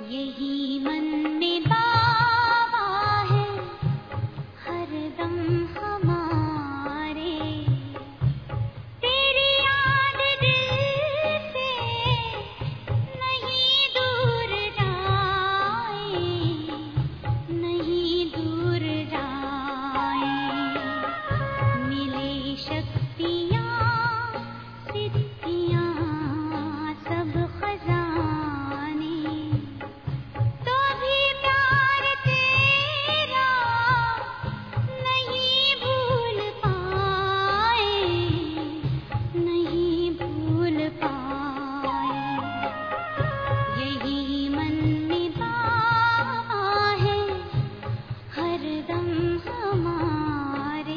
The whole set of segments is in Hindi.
यही मन में बाबा है हरदम हमारे, तेरी याद दिल से नहीं दूर जाए, नहीं दूर जाए। मिले शक्तियाँ सिद्धियाँ सब खजाने, तो भी प्यार तेरा नहीं भूल पाए, नहीं भूल पाए। यही मन में बाबा है हरदम हमारे।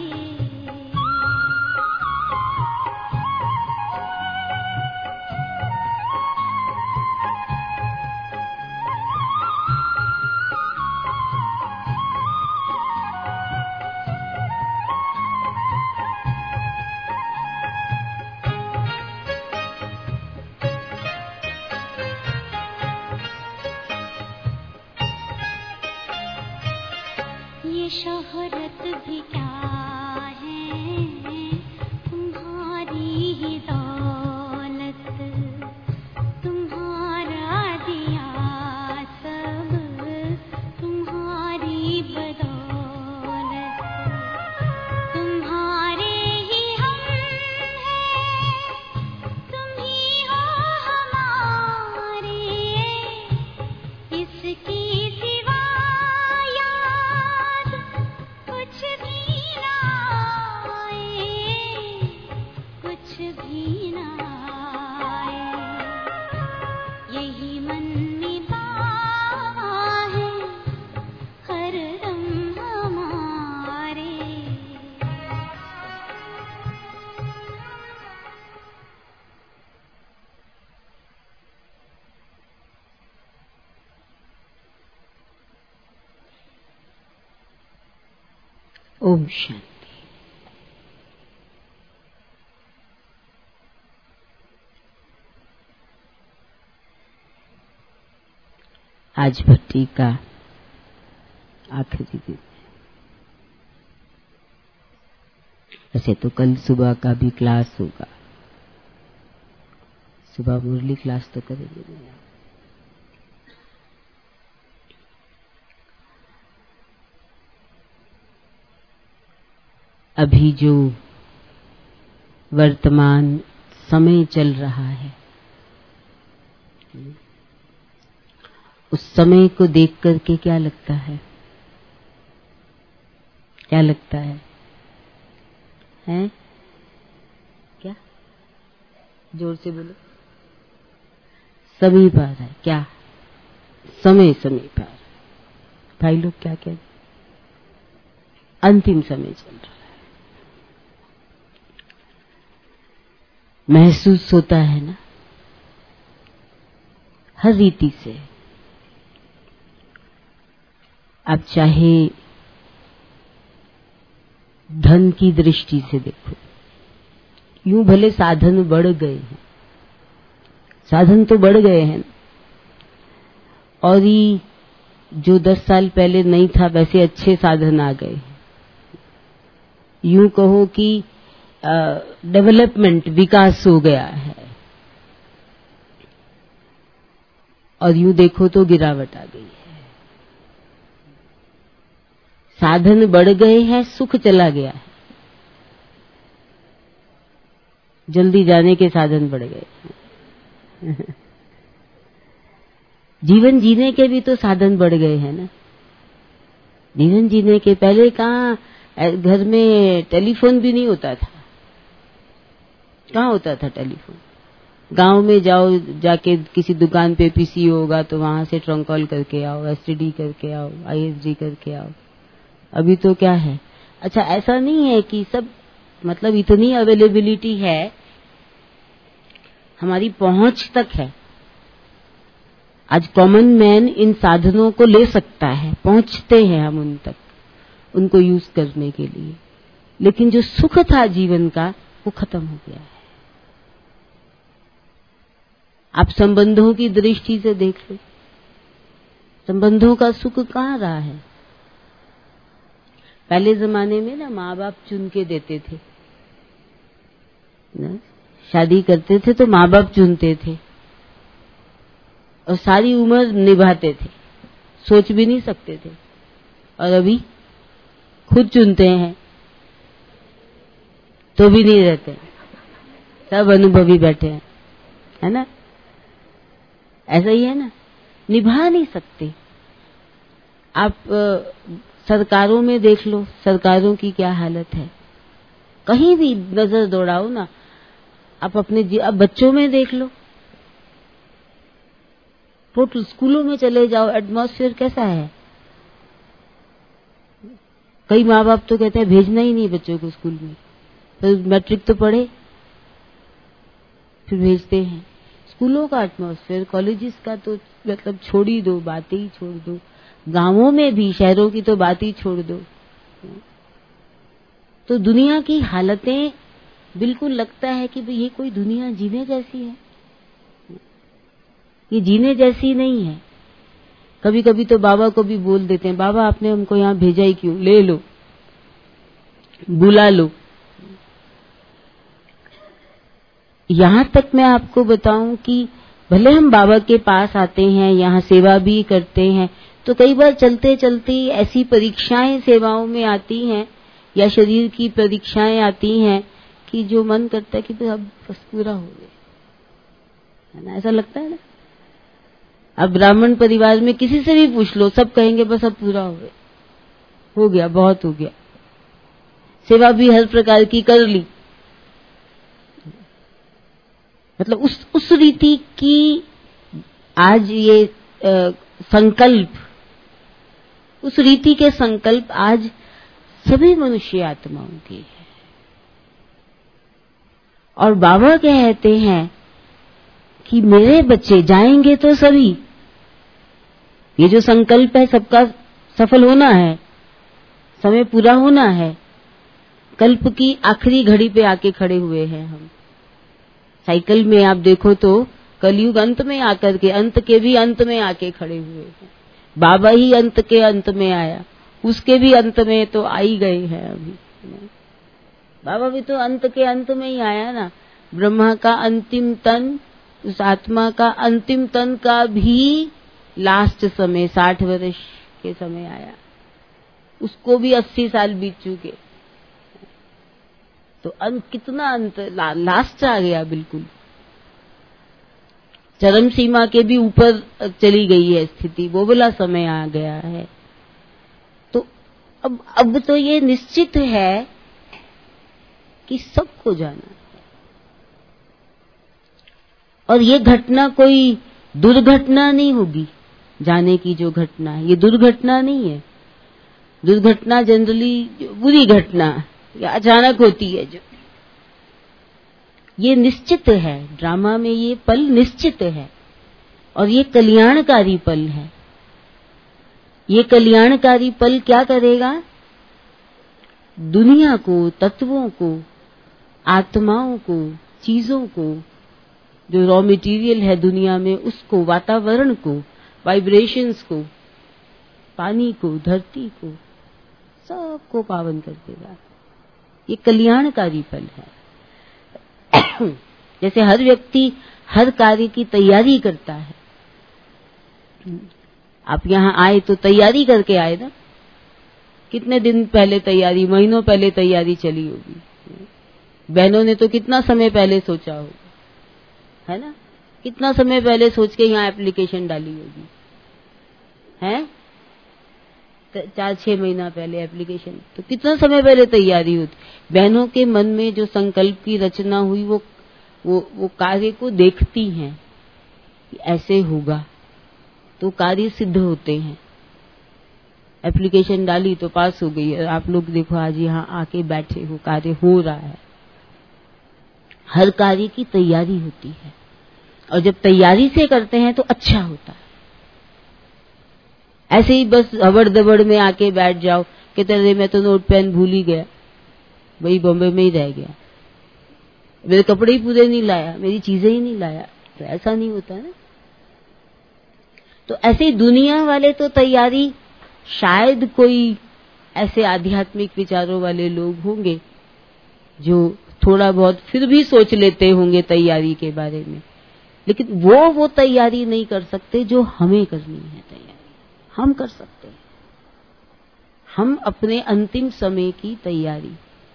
ये शोहरत भी क्या है, तुम्हारी ही दौलत, तुम्हारा दिया सब तुम्हारी बदौलत। तुम्हारे ही हम हैं, तुम ही हो हमारे, इसकी सिवा याद कुछ भी ना आए, कुछ भी ना आए। यही मन में बाबा है हरदम हमारे। ओम शांति। आज भट्टी का आखिरी दिन है। वैसे तो कल सुबह का भी क्लास होगा, सुबह मुरली क्लास तो करेंगे नहीं। अभी जो वर्तमान समय चल रहा है, उस समय को देख करके क्या लगता है? क्या लगता है? हैं? क्या? जोर से बोलो। समय पार है क्या? समय पार। भाई लोग क्या कहते? अंतिम समय चल रहा है। महसूस होता है ना हर रीति से। आप चाहे धन की दृष्टि से देखो, यूं भले साधन बढ़ गए हैं, साधन तो बढ़ गए हैं, और ये जो 10 साल पहले नहीं था वैसे अच्छे साधन आ गए हैं। यूं कहो कि डेवलपमेंट, विकास हो गया है, और यूं देखो तो गिरावट आ गई है। साधन बढ़ गए हैं, सुख चला गया है। जल्दी जाने के साधन बढ़ गए हैं। जीवन जीने के भी तो साधन बढ़ गए हैं ना। जीवन जीने के पहले कहाँ घर में टेलीफोन भी नहीं होता था। कहाँ होता था टेलीफोन? गांव में जाओ, जाके किसी दुकान पे पीसी होगा तो वहां से ट्रंक कॉल करके आओ, एसटीडी करके आओ, आईएसडी करके आओ। अभी तो क्या है? अच्छा, ऐसा नहीं है कि सब, मतलब इतनी अवेलेबिलिटी है, हमारी पहुंच तक है। आज कॉमन मैन इन साधनों को ले सकता है, पहुंचते हैं हम उन तक, उनको यूज करने के लिए। लेकिन जो सुख था जीवन का, वो खत्म हो गया है। आप संबंधों की दृष्टि से देख लो, संबंधों का सुख कहाँ रहा है? पहले जमाने में ना माँ बाप चुन के देते थे ना, शादी करते थे तो माँ बाप चुनते थे और सारी उम्र निभाते थे, सोच भी नहीं सकते थे। और अभी खुद चुनते हैं तो भी नहीं रहते, सब अनुभवी बैठे हैं, है ना? ऐसा ही है ना, निभा नहीं सकते। आप सरकारों में देख लो, सरकारों की क्या हालत है। कहीं भी नजर दौड़ाओ ना, आप अपने अब बच्चों में देख लो, टोटल स्कूलों में चले जाओ, एटमॉस्फेयर कैसा है। कई माँ बाप तो कहते हैं भेजना ही नहीं बच्चों को स्कूल में, तो मैट्रिक तो पढ़े फिर भेजते हैं। स्कूलों का एटमॉस्फेयर, कॉलेजेस का तो मतलब छोड़ ही दो, बातें ही छोड़ दो। गांवों में भी, शहरों की तो बात ही छोड़ दो। तो दुनिया की हालतें बिल्कुल लगता है कि ये कोई दुनिया जीने जैसी है, ये जीने जैसी नहीं है। कभी कभी तो बाबा को भी बोल देते हैं, बाबा आपने हमको यहाँ भेजा ही क्यों, ले लो, बुला लो। यहाँ तक मैं आपको बताऊं कि भले हम बाबा के पास आते हैं, यहाँ सेवा भी करते हैं, तो कई बार चलते चलते ऐसी परीक्षाएं सेवाओं में आती हैं या शरीर की परीक्षाएं आती हैं कि जो मन करता है कि अब बस पूरा हो गया, है ना? ऐसा लगता है ना। अब ब्राह्मण परिवार में किसी से भी पूछ लो, सब कहेंगे बस अब पूरा हो गया, बहुत हो गया, सेवा भी हर प्रकार की कर ली। मतलब उस रीति की आज ये संकल्प, उस रीति के संकल्प आज सभी मनुष्य आत्माओं के हैं। और बाबा कहते हैं कि मेरे बच्चे जाएंगे तो सभी, ये जो संकल्प है सबका सफल होना है, समय पूरा होना है। कल्प की आखिरी घड़ी पे आके खड़े हुए हैं हम। साइकिल में आप देखो तो कलयुग अंत में आकर के, अंत के भी अंत में आके खड़े हुए हैं। बाबा ही अंत के अंत में आया, उसके भी अंत में तो आ ही गए हैं अभी। बाबा भी तो अंत के अंत में ही आया ना। ब्रह्मा का अंतिम तन, उस आत्मा का अंतिम तन का भी लास्ट समय 60 वर्ष के समय आया, उसको भी 80 साल बीत चुके। तो कितना अंत, लास्ट आ गया, बिल्कुल चरम सीमा के भी ऊपर चली गई है स्थिति, वो वाला समय आ गया है। तो अब तो ये निश्चित है कि सबको जाना है। और ये घटना कोई दुर्घटना नहीं होगी, जाने की जो घटना है ये दुर्घटना नहीं है। दुर्घटना जनरली बुरी घटना या अचानक होती है, जो ये निश्चित है। ड्रामा में ये पल निश्चित है और ये कल्याणकारी पल है। ये कल्याणकारी पल क्या करेगा? दुनिया को, तत्वों को, आत्माओं को, चीजों को, जो रॉ मटेरियल है दुनिया में, उसको, वातावरण को, वाइब्रेशंस को, पानी को, धरती को, सबको पावन कर देगा। ये कल्याणकारी पल है। जैसे हर व्यक्ति हर कार्य की तैयारी करता है। आप यहाँ आए तो तैयारी करके आए ना। कितने दिन पहले तैयारी, महीनों पहले तैयारी चली होगी। बहनों ने तो कितना समय पहले सोचा होगा, है ना? कितना समय पहले सोच के यहाँ एप्लीकेशन डाली होगी, है? 4-6 महीना पहले एप्लीकेशन, तो कितना समय पहले तैयारी होती। बहनों के मन में जो संकल्प की रचना हुई, वो कार्य को देखती हैं कि ऐसे होगा, तो कार्य सिद्ध होते हैं। एप्लीकेशन डाली तो पास हो गई। आप लोग देखो आज यहाँ आके बैठे हो, कार्य हो रहा है। हर कार्य की तैयारी होती है और जब तैयारी से करते हैं तो अच्छा होता है। ऐसे ही बस हबड़ दबड़ में आके बैठ जाओ, कहते अरे मैं तो नोट पेन भूल ही गया, वही बॉम्बे में ही रह गया, मेरे कपड़े ही पूरे नहीं लाया, मेरी चीजें ही नहीं लाया, तो ऐसा नहीं होता ना। तो ऐसे दुनिया वाले तो तैयारी, शायद कोई ऐसे आध्यात्मिक विचारों वाले लोग होंगे जो थोड़ा बहुत फिर भी सोच लेते होंगे तैयारी के बारे में, लेकिन वो तैयारी नहीं कर सकते जो हमें करनी है तैयारी। हम कर सकते हैं, हम अपने अंतिम समय की तैयारी।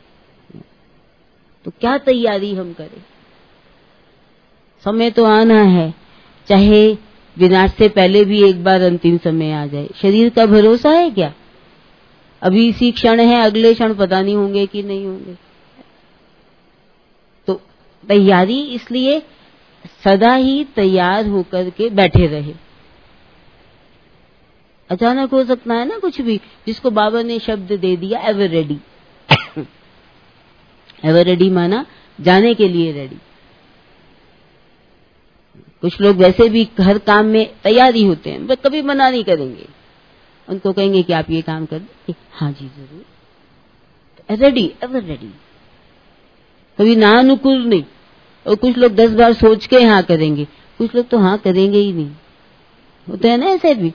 तो क्या तैयारी हम करें? समय तो आना है, चाहे विनाश से पहले भी एक बार अंतिम समय आ जाए। शरीर का भरोसा है क्या? अभी इसी क्षण है, अगले क्षण पता नहीं होंगे कि नहीं होंगे। तो तैयारी इसलिए सदा ही तैयार होकर के बैठे रहे। अचानक हो सकता है ना कुछ भी, जिसको बाबा ने शब्द दे दिया एवर रेडी। एवर रेडी माना जाने के लिए रेडी। कुछ लोग वैसे भी हर काम में तैयारी होते हैं, वे कभी मना नहीं करेंगे। उनको कहेंगे कि आप ये काम कर दें, हाँ जी जरूर, रेडी, एवर रेडी, कभी ना अनुकूल नहीं। और कुछ लोग 10 बार सोच के हाँ करेंगे, कुछ लोग तो हाँ करेंगे ही नहीं। होते हैं ना ऐसे भी।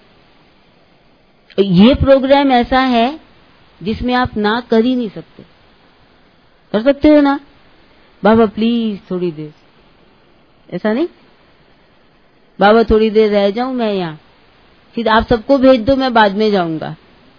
ये प्रोग्राम ऐसा है जिसमें आप ना कर ही नहीं सकते। कर सकते हो ना, बाबा प्लीज थोड़ी देर, ऐसा नहीं, बाबा थोड़ी देर रह जाऊं मैं यहाँ, फिर आप सबको भेज दो, मैं बाद में जाऊंगा।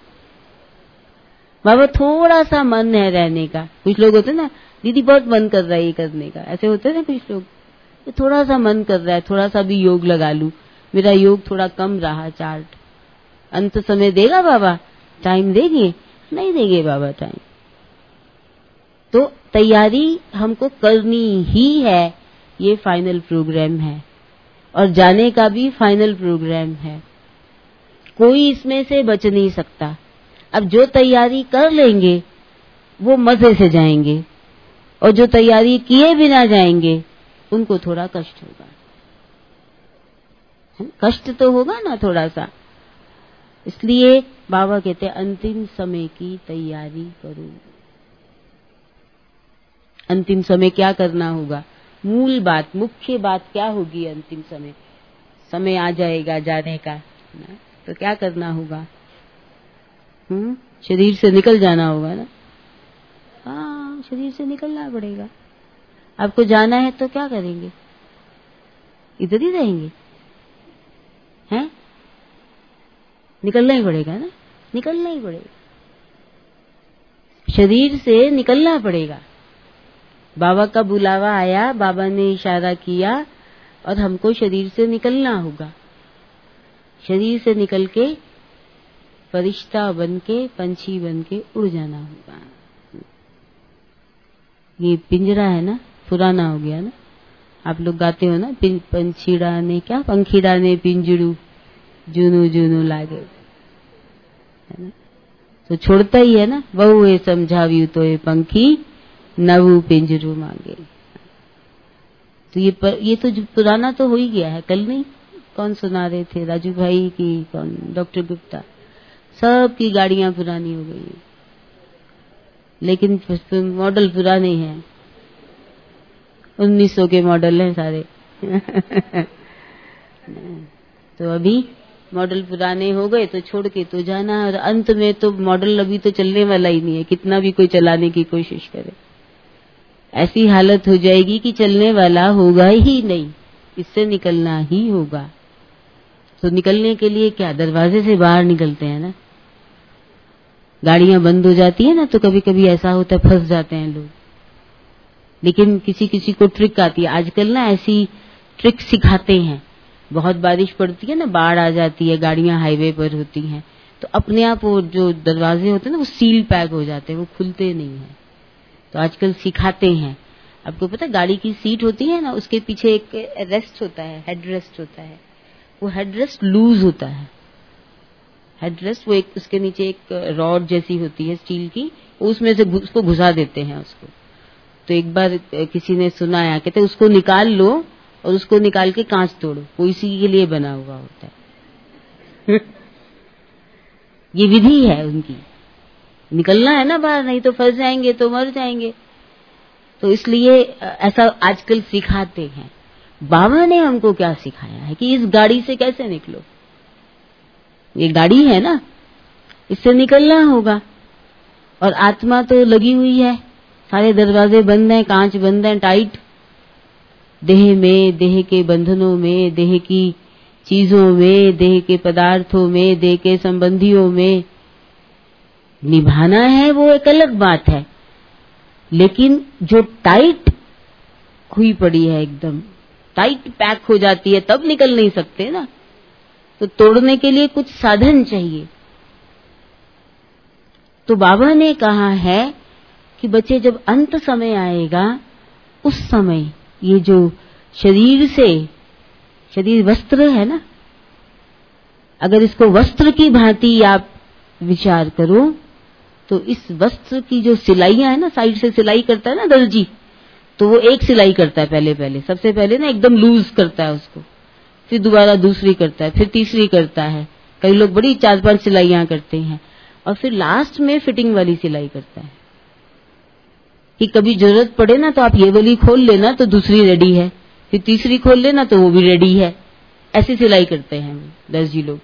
बाबा थोड़ा सा मन है रहने का। कुछ लोग होते ना, दीदी बहुत मन कर रहा है ये करने का, ऐसे होते ना कुछ लोग, तो थोड़ा सा मन कर रहा है, थोड़ा सा भी योग लगा लूं, मेरा योग थोड़ा कम रहा चार्ट। अंत समय देगा बाबा, टाइम देंगे? नहीं देंगे बाबा टाइम। तो तैयारी हमको करनी ही है, ये फाइनल प्रोग्राम है, और जाने का भी फाइनल प्रोग्राम है। कोई इसमें से बच नहीं सकता। अब जो तैयारी कर लेंगे वो मजे से जाएंगे, और जो तैयारी किए बिना जाएंगे उनको थोड़ा कष्ट होगा। कष्ट तो होगा ना थोड़ा सा। इसलिए बाबा कहते हैं अंतिम समय की तैयारी करो। अंतिम समय क्या करना होगा? मूल बात, मुख्य बात क्या होगी? अंतिम समय, समय आ जाएगा जाने का ना, तो क्या करना होगा? शरीर से निकल जाना होगा ना। हाँ, शरीर से निकलना पड़ेगा। आपको जाना है तो क्या करेंगे? इधर ही रहेंगे? हैं? निकलना ही पड़ेगा ना, निकलना ही पड़ेगा। शरीर से निकलना पड़ेगा। बाबा का बुलावा आया, बाबा ने इशारा किया और हमको शरीर से निकलना होगा। शरीर से निकल के फरिश्ता बन के, पंछी बन के उड़ जाना होगा। ये पिंजरा है ना, पुराना हो गया ना। आप लोग गाते हो ना, पंछीड़ा ने क्या, पंखीड़ा ने पिंजड़ू जूनू जूनू लागे, है ना। तो छोड़ता ही है ना, बहु ये समझावी तो ये पंखी नवू पिंजरू मांगे। तो ये तो जो पुराना तो हो ही गया है। कल नहीं कौन सुना रहे थे, राजू भाई की कौन, डॉक्टर गुप्ता, सब की गाड़ियां पुरानी हो गई है, लेकिन मॉडल पुराने हैं। 1900 के मॉडल हैं सारे। तो अभी मॉडल पुराने हो गए तो छोड़ के तो जाना, और अंत में तो मॉडल अभी तो चलने वाला ही नहीं है, कितना भी कोई चलाने की कोशिश करे। ऐसी हालत हो जाएगी कि चलने वाला होगा ही नहीं, इससे निकलना ही होगा। तो निकलने के लिए क्या, दरवाजे से बाहर निकलते हैं ना। गाड़ियां बंद हो जाती है ना, तो कभी कभी ऐसा होता है फंस जाते हैं लोग। लेकिन किसी किसी को ट्रिक आती है। आजकल ना ऐसी ट्रिक सिखाते हैं। बहुत बारिश पड़ती है ना, बाढ़ आ जाती है, गाड़ियां हाईवे पर होती हैं, तो अपने आप वो जो दरवाजे होते हैं ना, वो सील पैक हो जाते हैं, वो खुलते नहीं है। तो आजकल सिखाते हैं। आपको पता है, गाड़ी की सीट होती है ना, उसके पीछे एक रेस्ट होता है, हेड रेस्ट होता है। वो हेड रेस्ट लूज होता है। हेड रेस्ट वो एक, उसके नीचे एक रॉड जैसी होती है स्टील की, उसमें से उसको घुसा देते हैं उसको। तो एक बार किसी ने सुनाया, कहते उसको निकाल लो और उसको निकाल के कांच तोड़ो, वो इसी के लिए बना हुआ होता है। ये विधि है उनकी। निकलना है ना बाहर, नहीं तो फंस जाएंगे तो मर जाएंगे। तो इसलिए ऐसा आजकल सिखाते हैं। बाबा ने हमको क्या सिखाया है कि इस गाड़ी से कैसे निकलो। ये गाड़ी है ना, इससे निकलना होगा। और आत्मा तो लगी हुई है, सारे दरवाजे बंद हैं, कांच बंद हैं टाइट, देह में, देह के बंधनों में, देह की चीजों में, देह के पदार्थों में, देह के संबंधियों में। निभाना है वो एक अलग बात है, लेकिन जो टाइट हुई पड़ी है, एकदम टाइट पैक हो जाती है, तब निकल नहीं सकते ना। तो तोड़ने के लिए कुछ साधन चाहिए। तो बाबा ने कहा है कि बच्चे, जब अंत समय आएगा, उस समय ये जो शरीर से, शरीर वस्त्र है ना, अगर इसको वस्त्र की भांति आप विचार करो, तो इस वस्त्र की जो सिलाइयां है ना, साइड से सिलाई करता है ना दर्जी, तो वो एक सिलाई करता है पहले सबसे पहले ना एकदम लूज करता है उसको, फिर दोबारा दूसरी करता है, फिर तीसरी करता है। कई लोग बड़ी 4-5 सिलाइयां करते हैं, और फिर लास्ट में फिटिंग वाली सिलाई करता है कि कभी जरूरत पड़े ना तो आप ये वाली खोल लेना तो दूसरी रेडी है, फिर तीसरी खोल लेना तो वो भी रेडी है। ऐसी सिलाई करते हैं दर्जी लोग।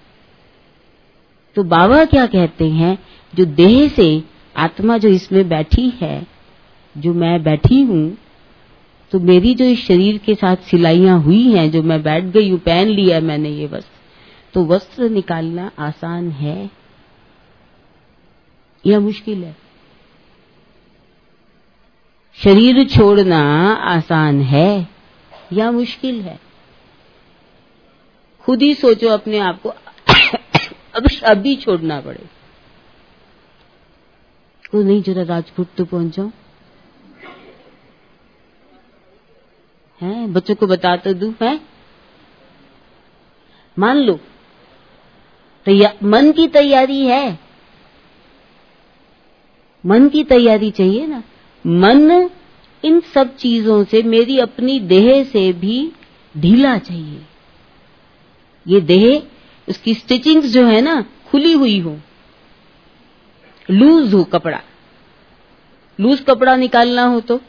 तो बाबा क्या कहते हैं, जो देह से आत्मा जो इसमें बैठी है, जो मैं बैठी हूं, तो मेरी जो इस शरीर के साथ सिलाइयां हुई हैं, जो मैं बैठ गई हूं, पहन लिया मैंने ये वस्त्र, तो वस्त्र निकालना आसान है या मुश्किल है? शरीर छोड़ना आसान है या मुश्किल है? खुद ही सोचो अपने आप को। अभी छोड़ना पड़े को नहीं, जरा राजपुर तो पहुंच जाओ, हैं बच्चों को बता तो दूं, है मान लो मन की तैयारी है, मन की तैयारी चाहिए ना। मन इन सब चीजों से, मेरी अपनी देह से भी ढीला चाहिए। ये देह, उसकी स्टिचिंग्स जो है ना, खुली हुई हो, लूज हो कपड़ा। लूज कपड़ा निकालना हो तो,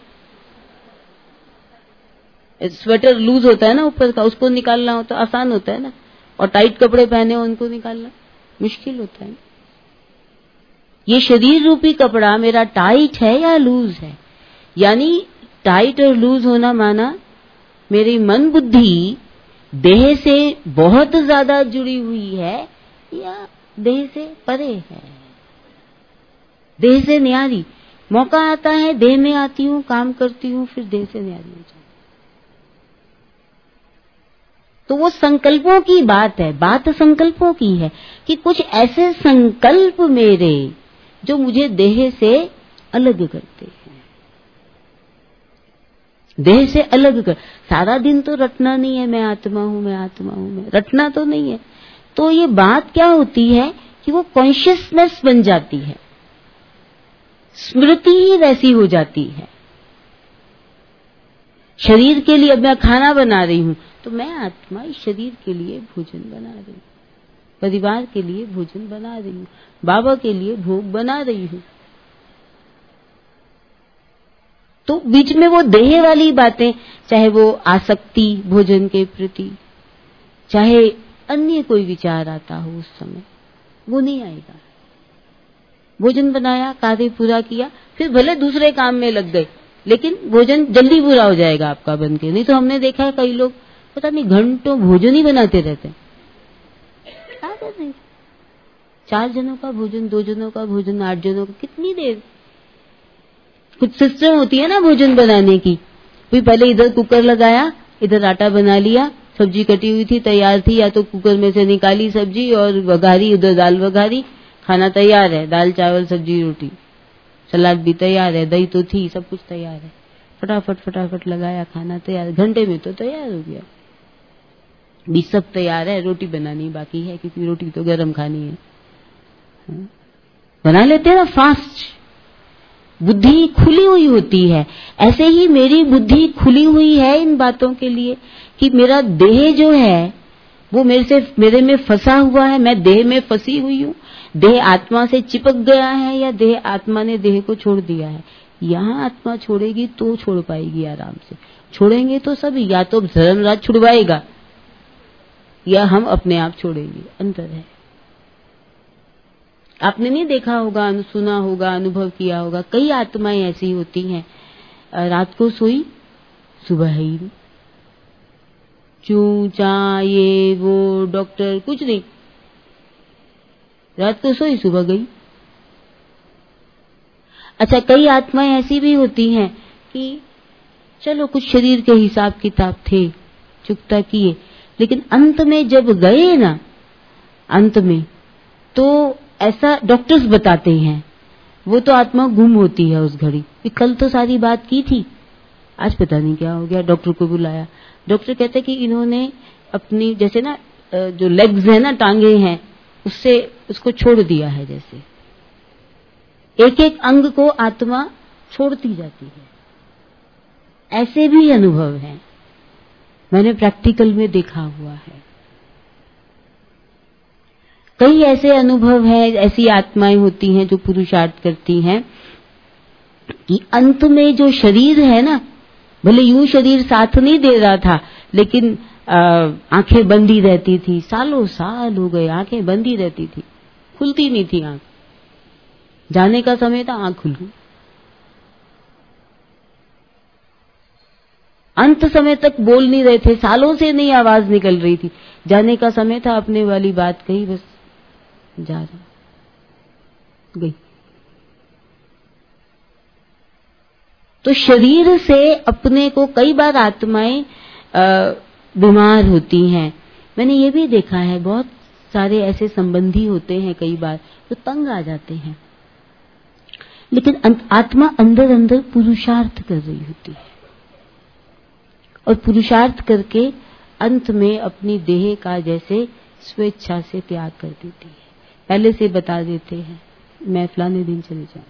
स्वेटर लूज होता है ना ऊपर का, उसको निकालना हो तो आसान होता है ना, और टाइट कपड़े पहने हो उनको निकालना मुश्किल होता है। ये शरीर रूपी कपड़ा मेरा टाइट है या लूज है? यानी टाइट और लूज होना माना मेरी मन बुद्धि देह से बहुत ज्यादा जुड़ी हुई है या देह से परे है, देह से न्यारी। मौका आता है देह में आती हूँ, काम करती हूँ, फिर देह से न्यारी हो जाती। तो वो संकल्पों की बात है, बात संकल्पों की है कि कुछ ऐसे संकल्प मेरे जो मुझे देह से अलग करते हैं, देह से अलग कर। सारा दिन तो रटना नहीं है मैं आत्मा हूं, मैं आत्मा हूं, मैं रटना तो नहीं है। तो ये बात क्या होती है कि वो कॉन्शियसनेस बन जाती है, स्मृति ही वैसी हो जाती है। शरीर के लिए अब मैं खाना बना रही हूं, तो मैं आत्मा इस शरीर के लिए भोजन बना रही हूं, परिवार के लिए भोजन बना रही हूं, बाबा के लिए भोग बना रही हूं। तो बीच में वो देह वाली बातें, चाहे वो आसक्ति भोजन के प्रति, चाहे अन्य कोई विचार आता हो उस समय, वो नहीं आएगा। भोजन बनाया, कार्य पूरा किया, फिर भले दूसरे काम में लग गए, लेकिन भोजन जल्दी पूरा हो जाएगा आपका बन के। नहीं तो हमने देखा है कई लोग पता नहीं घंटों भोजन ही बनाते रहते हैं। क्या कर रहे हैं? 4 जनों का भोजन, 2 जनों का भोजन, 8 जनों का, कितनी देर? कुछ सिस्टम होती है ना भोजन बनाने की। फिर पहले इधर कुकर लगाया, इधर आटा बना लिया, सब्जी कटी हुई थी, तैयार थी, या तो कुकर में से निकाली सब्जी और वघारी, उधर दाल वघारी, खाना तैयार है, दाल चावल सब्जी रोटी, सलाद भी तैयार है, दही तो थी, सब कुछ तैयार है, फटाफट फटाफट लगाया, खाना तैयार, घंटे में तो तैयार हो गया। भी सब तैयार है, रोटी बनानी बाकी है क्योंकि रोटी तो गरम खानी है। बना लेते हैं ना फास्ट। बुद्धि खुली हुई होती है। ऐसे ही मेरी बुद्धि खुली हुई है इन बातों के लिए कि मेरा देह जो है वो मेरे में फंसा हुआ है, मैं देह में फंसी हुई हूँ, देह आत्मा से चिपक गया है या देह आत्मा ने देह को छोड़ दिया है। यहाँ आत्मा छोड़ेगी तो छोड़ पाएगी आराम से। छोड़ेंगे तो सभी, या तो धर्मराज छुड़वाएगा या हम अपने आप छोड़ेंगे, अंतर है। आपने नहीं देखा होगा, सुना होगा, अनुभव किया होगा, कई आत्माएं ऐसी होती हैं, रात को सोई सुबह है ही नहीं, चूं चा ये वो डॉक्टर कुछ नहीं, रात को सोई सुबह गई। अच्छा, कई आत्माएं ऐसी भी होती हैं कि चलो कुछ शरीर के हिसाब किताब थे, चुकता किए, लेकिन अंत में जब गए ना, अंत में तो ऐसा डॉक्टर्स बताते हैं, वो तो आत्मा गुम होती है उस घड़ी कि कल तो सारी बात की थी, आज पता नहीं क्या हो गया। डॉक्टर को बुलाया, डॉक्टर कहते कि इन्होंने अपनी जैसे ना जो लेग्स है ना, टांगे हैं, उससे उसको छोड़ दिया है, जैसे एक एक अंग को आत्मा छोड़ती जाती है। ऐसे भी अनुभव हैं, मैंने प्रैक्टिकल में देखा हुआ है। कई ऐसे अनुभव हैं, ऐसी आत्माएं होती हैं जो पुरुषार्थ करती हैं कि अंत में जो शरीर है ना, भले यूं शरीर साथ नहीं दे रहा था, लेकिन आंखें बंदी रहती थी, सालों साल हो गए आंखें बंदी रहती थी, खुलती नहीं थी आंख, जाने का समय था आंख खुल गई, अंत समय तक बोल नहीं रहे थे, सालों से नहीं आवाज निकल रही थी, जाने का समय था, अपने वाली बात कही, बस जा रहा गई। तो शरीर से अपने को कई बार आत्माएं बीमार होती हैं। मैंने ये भी देखा है, बहुत सारे ऐसे संबंधी होते हैं कई बार तो तंग आ जाते हैं, लेकिन आत्मा अंदर अंदर पुरुषार्थ कर रही होती है, और पुरुषार्थ करके अंत में अपनी देह का जैसे स्वेच्छा से त्याग कर देती है। पहले से बता देते हैं, मैं फलाने दिन चले जाऊंगी,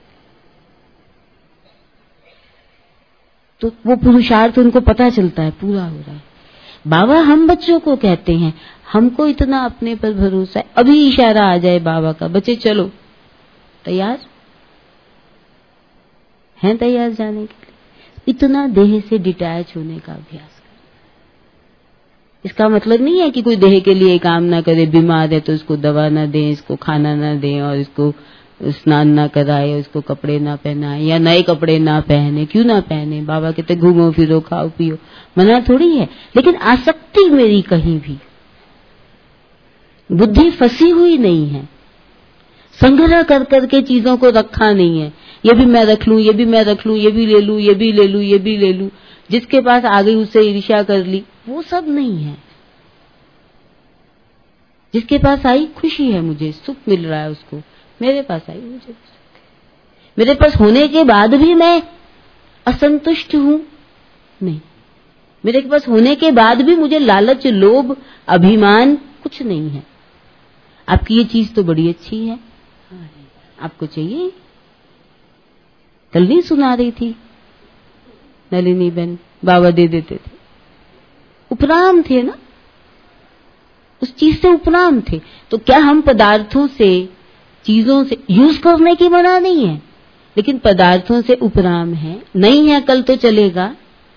तो वो पुरुषार्थ उनको पता चलता है पूरा हो रहा है। बाबा हम बच्चों को कहते हैं, हमको इतना अपने पर भरोसा है, अभी इशारा आ जाए बाबा का, बच्चे चलो, तैयार हैं, तैयार जाने के लिए। इतना देह से डिटैच होने का अभ्यास करें। इसका मतलब नहीं है कि कोई देह के लिए काम ना करे, बीमार है तो इसको दवा ना दें, इसको खाना ना दें, और इसको स्नान ना कराए, इसको कपड़े ना पहनाए, या नए कपड़े ना पहने। क्यों ना पहने, बाबा कहते घूमो फिरो खाओ पियो, मना थोड़ी है, लेकिन आसक्ति मेरी कहीं भी, बुद्धि फंसी हुई नहीं है, संग्रह कर करके चीजों को रखा नहीं है, ये भी मैं रख लूं, ये भी मैं रख लूं, ये भी ले लूं, ये भी ले लूं, ये भी ले लूं, जिसके पास आ गई उससे ईर्ष्या कर ली, वो सब नहीं है। जिसके पास आई खुशी है, मुझे सुख मिल रहा है, उसको मेरे पास आई मुझे सुख है। मेरे पास होने के बाद भी मैं असंतुष्ट हूं नहीं, मेरे पास होने के बाद भी मुझे लालच, लोभ, अभिमान कुछ नहीं है। आपकी ये चीज तो बड़ी अच्छी है, आपको चाहिए। कल नहीं सुना रही थी नलिनी बहन, बाबा दे देते थे, उपराम थे ना, उस चीज से उपराम थे। तो क्या हम पदार्थों से, चीजों से यूज करने की मना नहीं है, लेकिन पदार्थों से उपराम है, नहीं है कल तो चलेगा,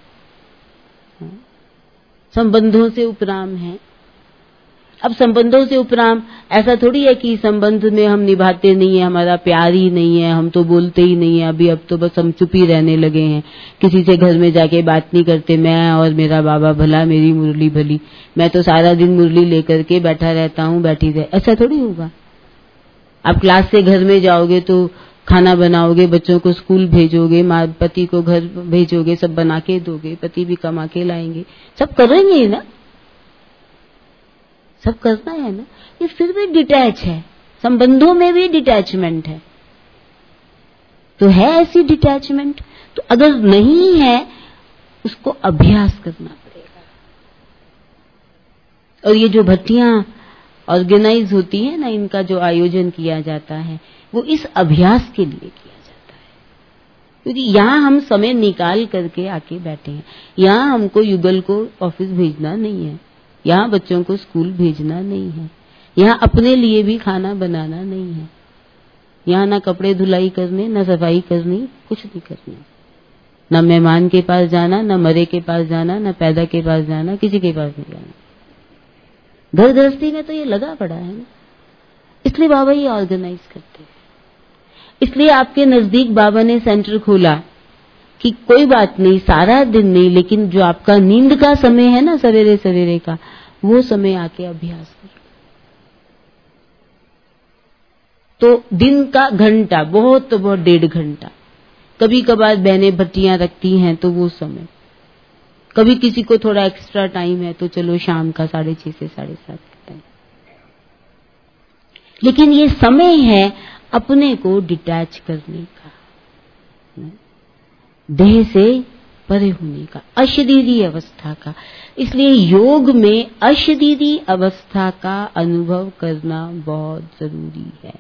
संबंधों से उपराम है। अब संबंधों से उपराम ऐसा थोड़ी है कि संबंध में हम निभाते नहीं है, हमारा प्यार ही नहीं है, हम तो बोलते ही नहीं है, अभी अब तो बस हम चुप ही रहने लगे हैं, किसी से घर में जाके बात नहीं करते, मैं और मेरा बाबा भला, मेरी मुरली भली, मैं तो सारा दिन मुरली लेकर के बैठा रहता हूँ, बैठी रहे, ऐसा थोड़ी होगा। आप क्लास से घर में जाओगे तो खाना बनाओगे, बच्चों को स्कूल भेजोगे, माँ पति को घर भेजोगे, सब बना के दोगे, पति भी कमा के लाएंगे, सब करेंगे ना, सब करना है ना। ये फिर भी डिटैच है, संबंधों में भी डिटैचमेंट है, तो है ऐसी डिटैचमेंट। तो अगर नहीं है, उसको अभ्यास करना पड़ेगा। और ये जो भट्टियां ऑर्गेनाइज होती है ना, इनका जो आयोजन किया जाता है, वो इस अभ्यास के लिए किया जाता है, क्योंकि यहाँ हम समय निकाल करके आके बैठे हैं। यहाँ हमको युगल को ऑफिस भेजना नहीं है, यहाँ बच्चों को स्कूल भेजना नहीं है, यहाँ अपने लिए भी खाना बनाना नहीं है, यहाँ ना कपड़े धुलाई करने, ना सफाई करनी, कुछ नहीं करना। ना मेहमान के पास जाना, ना मरे के पास जाना, ना पैदा के पास जाना, किसी के पास नहीं जाना। घर गृहस्थी में तो ये लगा पड़ा है ना, इसलिए बाबा ये ऑर्गेनाइज करते हैं। इसलिए आपके नजदीक बाबा ने सेंटर खोला कि कोई बात नहीं, सारा दिन नहीं, लेकिन जो आपका नींद का समय है ना, सवेरे सवेरे का, वो समय आके अभ्यास करो। तो दिन का घंटा, बहुत तो बहुत 1.5 घंटा, कभी कभार बहनें भट्टियां रखती हैं तो वो समय, कभी किसी को थोड़ा एक्स्ट्रा टाइम है तो चलो शाम का 6:30 से 7:30 का टाइम। लेकिन ये समय है अपने को डिटैच करने का, देह से परे होने का, अशरीरी अवस्था का। इसलिए योग में अशरीरी अवस्था का अनुभव करना बहुत जरूरी है,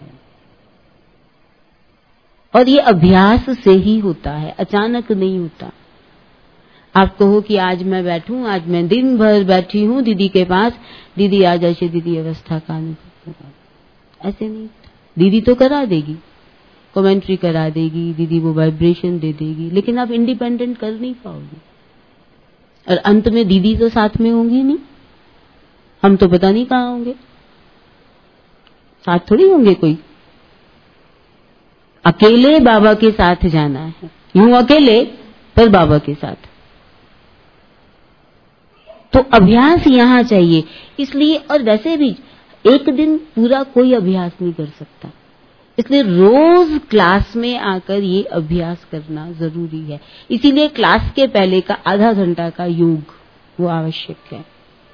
और ये अभ्यास से ही होता है, अचानक नहीं होता। आप कहो कि आज मैं बैठूं, आज मैं दिन भर बैठी हूं दीदी के पास, दीदी आज अशरीरी अवस्था का अनुभव होगा, ऐसे नहीं। दीदी तो करा देगी, कमेंट्री करा देगी, दीदी वो वाइब्रेशन दे देगी, लेकिन आप इंडिपेंडेंट कर नहीं पाओगे। और अंत में दीदी तो साथ में होंगी नहीं, हम तो पता नहीं कहाँ होंगे, साथ थोड़ी होंगे कोई। अकेले बाबा के साथ जाना है, यूं अकेले पर बाबा के साथ। तो अभ्यास यहां चाहिए। इसलिए, और वैसे भी एक दिन पूरा कोई अभ्यास नहीं कर सकता, इसलिए रोज क्लास में आकर ये अभ्यास करना जरूरी है। इसीलिए क्लास के पहले का आधा घंटा का योग वो आवश्यक है।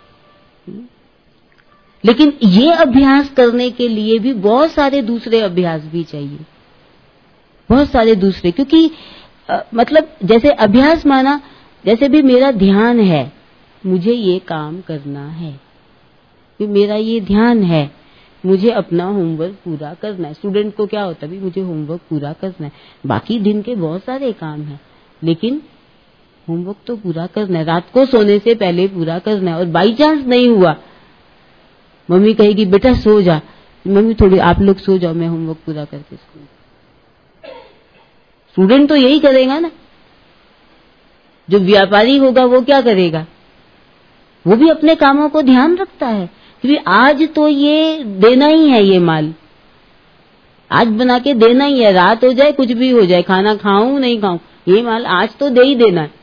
लेकिन ये अभ्यास करने के लिए भी बहुत सारे दूसरे अभ्यास भी चाहिए, बहुत सारे दूसरे। क्योंकि मतलब जैसे अभ्यास माना, जैसे भी मेरा ध्यान है, मुझे ये काम करना है, कि मेरा ये ध्यान है, मुझे अपना होमवर्क पूरा करना है। स्टूडेंट को क्या होता है, भी मुझे होमवर्क पूरा करना है, बाकी दिन के बहुत सारे काम हैं, लेकिन होमवर्क तो पूरा करना है, रात को सोने से पहले पूरा करना है। और बाई चांस नहीं हुआ, मम्मी कहेगी बेटा सो जा, मम्मी थोड़ी आप लोग सो जाओ, मैं होमवर्क पूरा करके सोऊंगा। स्टूडेंट तो यही करेगा ना। जो व्यापारी होगा वो क्या करेगा, वो भी अपने कामों को ध्यान रखता है, क्योंकि आज तो ये देना ही है, ये माल आज बना के देना ही है, रात हो जाए कुछ भी हो जाए, खाना खाऊं नहीं खाऊं, ये माल आज तो दे ही देना है।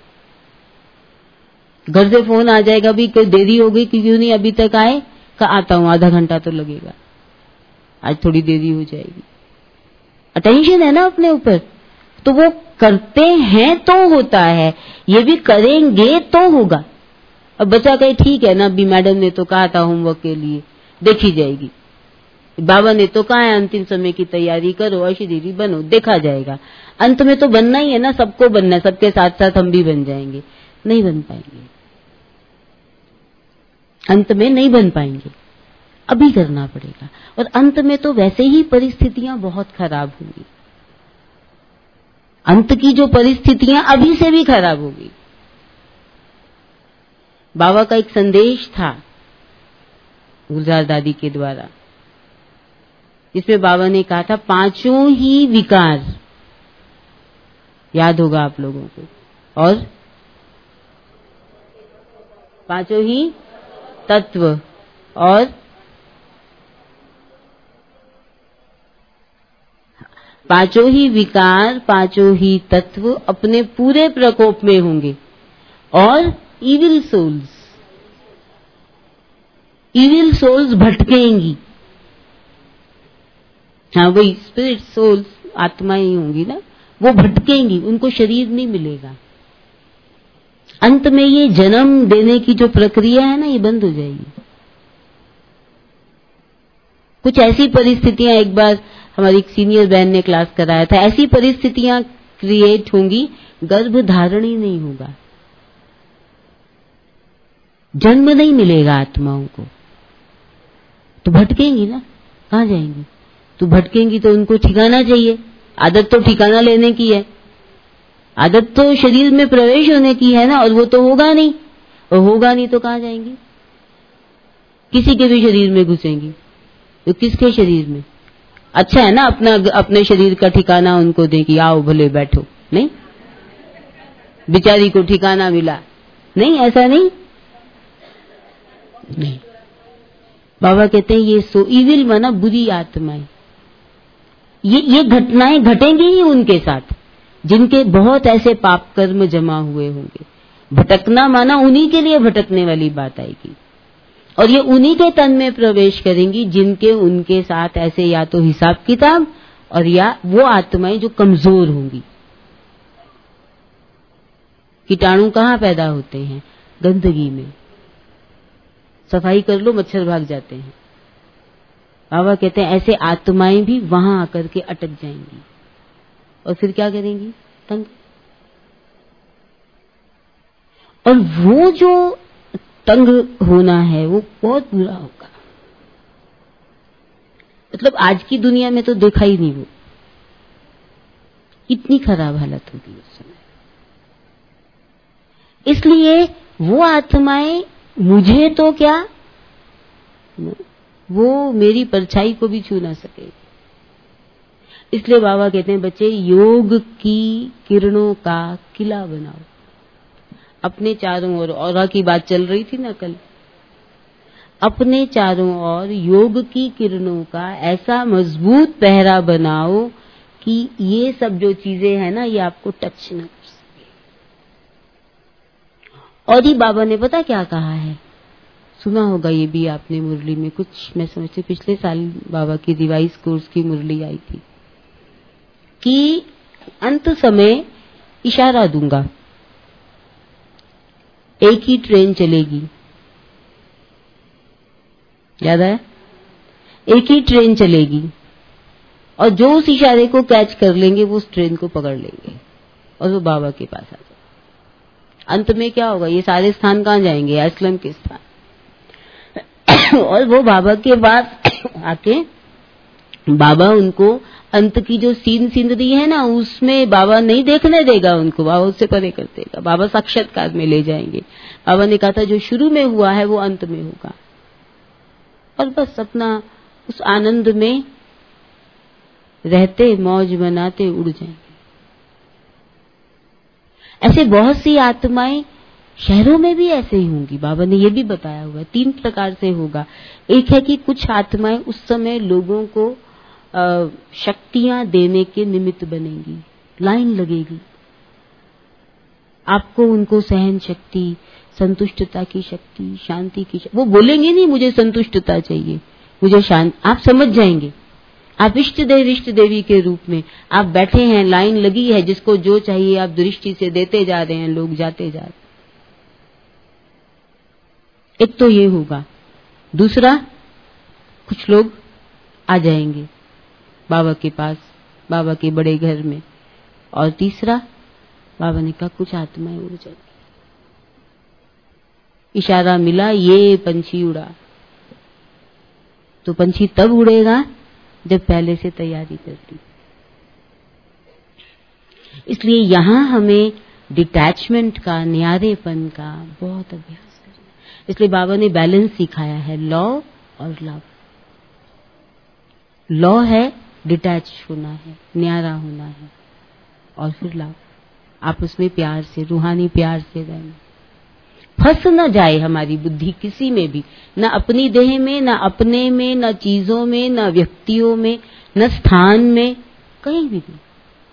घर से फोन आ जाएगा, भी कोई देरी हो गई, क्यों नहीं अभी तक आए, का आता हूं, आधा घंटा तो लगेगा, आज थोड़ी देरी हो जाएगी। अटेंशन है ना अपने ऊपर, तो वो करते हैं तो होता है, ये भी करेंगे तो होगा। अब बच्चा कहे ठीक है ना, अभी मैडम ने तो कहा था होमवर्क के लिए, देखी जाएगी, बाबा ने तो कहा है अंतिम समय की तैयारी करो, अशरीरी बनो, देखा जाएगा। अंत में तो बनना ही है ना, सबको बनना है, सबके साथ साथ हम भी बन जाएंगे, नहीं बन पाएंगे, अंत में नहीं बन पाएंगे, अभी करना पड़ेगा। और अंत में तो वैसे ही परिस्थितियां बहुत खराब होंगी, अंत की जो परिस्थितियां अभी से भी खराब होगी। बाबा का एक संदेश था गुलजार दादी के द्वारा, जिसमें बाबा ने कहा था 5 ही विकार, याद होगा आप लोगों को, और 5 ही तत्व, और 5 ही विकार, 5 ही तत्व अपने पूरे प्रकोप में होंगे, और इविल सोल्स भटकेंगी। हाँ वही स्पिरिट सोल्स, आत्माएं होंगी ना, वो भटकेंगी, उनको शरीर नहीं मिलेगा। अंत में ये जन्म देने की जो प्रक्रिया है ना, ये बंद हो जाएगी। कुछ ऐसी परिस्थितियां, एक बार हमारी एक सीनियर बहन ने क्लास कराया था, ऐसी परिस्थितियां क्रिएट होंगी, गर्भ धारण ही नहीं होगा, जन्म नहीं मिलेगा आत्माओं को, तो भटकेंगी ना, कहाँ जाएंगी? तो भटकेंगी तो उनको ठिकाना चाहिए, आदत तो ठिकाना लेने की है, आदत तो शरीर में प्रवेश होने की है ना, और वो तो होगा नहीं, और होगा नहीं तो कहाँ जाएंगी? किसी के भी शरीर में घुसेंगी, तो किसके शरीर में? अच्छा है ना अपने शरीर का ठिकाना उनको दे कि आओ भले बैठो, नहीं बेचारी को ठिकाना मिला। नहीं, ऐसा नहीं। बाबा कहते हैं ये सो इविल माना बुरी आत्माएं, ये घटनाएं घटेंगी ही उनके साथ जिनके बहुत ऐसे पाप कर्म जमा हुए होंगे। भटकना माना उन्हीं के लिए भटकने वाली बात आएगी, और ये उन्हीं के तन में प्रवेश करेंगी जिनके उनके साथ ऐसे या तो हिसाब किताब, और या वो आत्माएं जो कमजोर होंगी। कीटाणु कहाँ पैदा होते हैं? गंदगी में। सफाई कर लो, मच्छर भाग जाते हैं। बाबा कहते हैं ऐसे आत्माएं भी वहां आकर के अटक जाएंगी, और फिर क्या करेंगी? तंग। और वो जो तंग होना है वो बहुत बुरा होगा। मतलब आज की दुनिया में तो देखा ही नहीं, वो इतनी खराब हालत होगी उस समय। इसलिए वो आत्माएं मुझे तो क्या, वो मेरी परछाई को भी छू ना सके। इसलिए बाबा कहते हैं बच्चे योग की किरणों का किला बनाओ। अपने चारों ओर, औरा की बात चल रही थी ना कल, अपने चारों ओर योग की किरणों का ऐसा मजबूत पहरा बनाओ कि ये सब जो चीजें हैं ना ये आपको टच न कर सके। और ही बाबा ने पता क्या कहा है, सुना होगा ये भी आपने मुरली में, कुछ मैं समझती पिछले साल बाबा की रिवाइज कोर्स की मुरली आई थी कि अंत समय इशारा दूंगा, एक ही ट्रेन चलेगी। याद है? एक ही ट्रेन चलेगी, और जो उस इशारे को कैच कर लेंगे वो उस ट्रेन को पकड़ लेंगे और वो बाबा के पास आ जाएंगे। अंत में क्या होगा? ये सारे स्थान कहाँ जाएंगे? असलम के स्थान। और वो बाबा के पास आके बाबा उनको अंत की जो सीन सिंदरी है ना उसमें बाबा नहीं देखने देगा उनको, बाबा उससे परे कर देगा। बाबा साक्षात्कार में ले जाएंगे। बाबा ने कहा था जो शुरू में हुआ है वो अंत में होगा, और बस अपना उस आनंद में रहते मौज मनाते उड़ जाएंगे। ऐसे बहुत सी आत्माएं शहरों में भी ऐसे ही होंगी। बाबा ने ये भी बताया हुआ 3 प्रकार से होगा। एक है कि कुछ आत्माएं उस समय लोगों को शक्तियां देने के निमित्त बनेंगी, लाइन लगेगी, आपको उनको सहन शक्ति, संतुष्टता की शक्ति, शांति की शक्ति। वो बोलेंगे नहीं मुझे संतुष्टता चाहिए, मुझे शांति, आप समझ जाएंगे। आप इष्ट देवी के रूप में आप बैठे हैं, लाइन लगी है, जिसको जो चाहिए आप दृष्टि से देते जा रहे हैं, लोग जाते जा रहे। एक तो ये होगा। दूसरा, कुछ लोग आ जाएंगे बाबा के पास, बाबा के बड़े घर में। और तीसरा, बाबा ने कहा कुछ आत्माएं उड़ जाएंगी। इशारा मिला, ये पंछी उड़ा, तो पंछी तब उड़ेगा जब पहले से तैयारी कर ली। इसलिए यहां हमें डिटैचमेंट का, न्यारेपन का बहुत अभ्यास करना है। इसलिए बाबा ने बैलेंस सिखाया है, लॉ और लव। लॉ है डिटैच होना है, न्यारा होना है, और फिर लव, आप उसमें प्यार से, रूहानी प्यार से रहना। फंस न जाए हमारी बुद्धि किसी में भी, न अपनी देह में, न अपने में, न चीजों में, न व्यक्तियों में, न स्थान में, कहीं भी नहीं,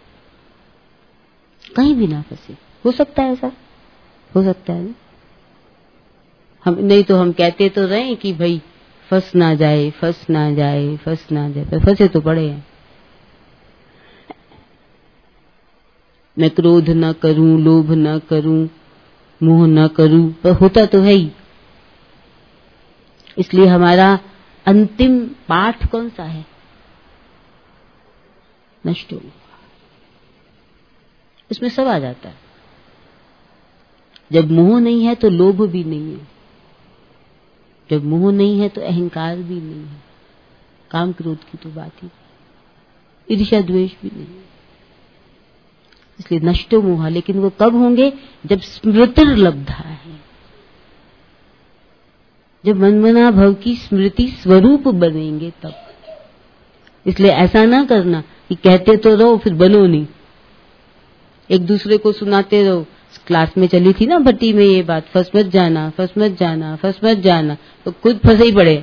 कहीं भी ना फंसे। हो सकता है ऐसा? हो सकता है ना? हम नहीं तो हम कहते तो रहे कि भाई फंस ना जाए, फंस ना जाए, फंस ना जाए, पर फंसे तो पड़े हैं। मैं क्रोध न करूं, लोभ न करूं, मोह न करूं, पर होता तो है ही। इसलिए हमारा अंतिम पाठ कौन सा है? नष्ट हो। इसमें सब आ जाता है। जब मोह नहीं है तो लोभ भी नहीं है, जब मोह नहीं है तो अहंकार भी नहीं है, काम क्रोध की तो बात ही, ईर्ष्या द्वेष भी नहीं है। इसलिए नष्टो मोह। लेकिन वो कब होंगे? जब स्मृतिर्लब्धा है, जब मनमना भव की स्मृति स्वरूप बनेंगे तब। इसलिए ऐसा ना करना कि कहते तो रहो फिर बनो नहीं, एक दूसरे को सुनाते रहो, क्लास में चली थी ना भट्टी में ये बात, फंस मत जाना, फंस मत जाना, फंस मत जाना, तो खुद फंसे ही पड़े।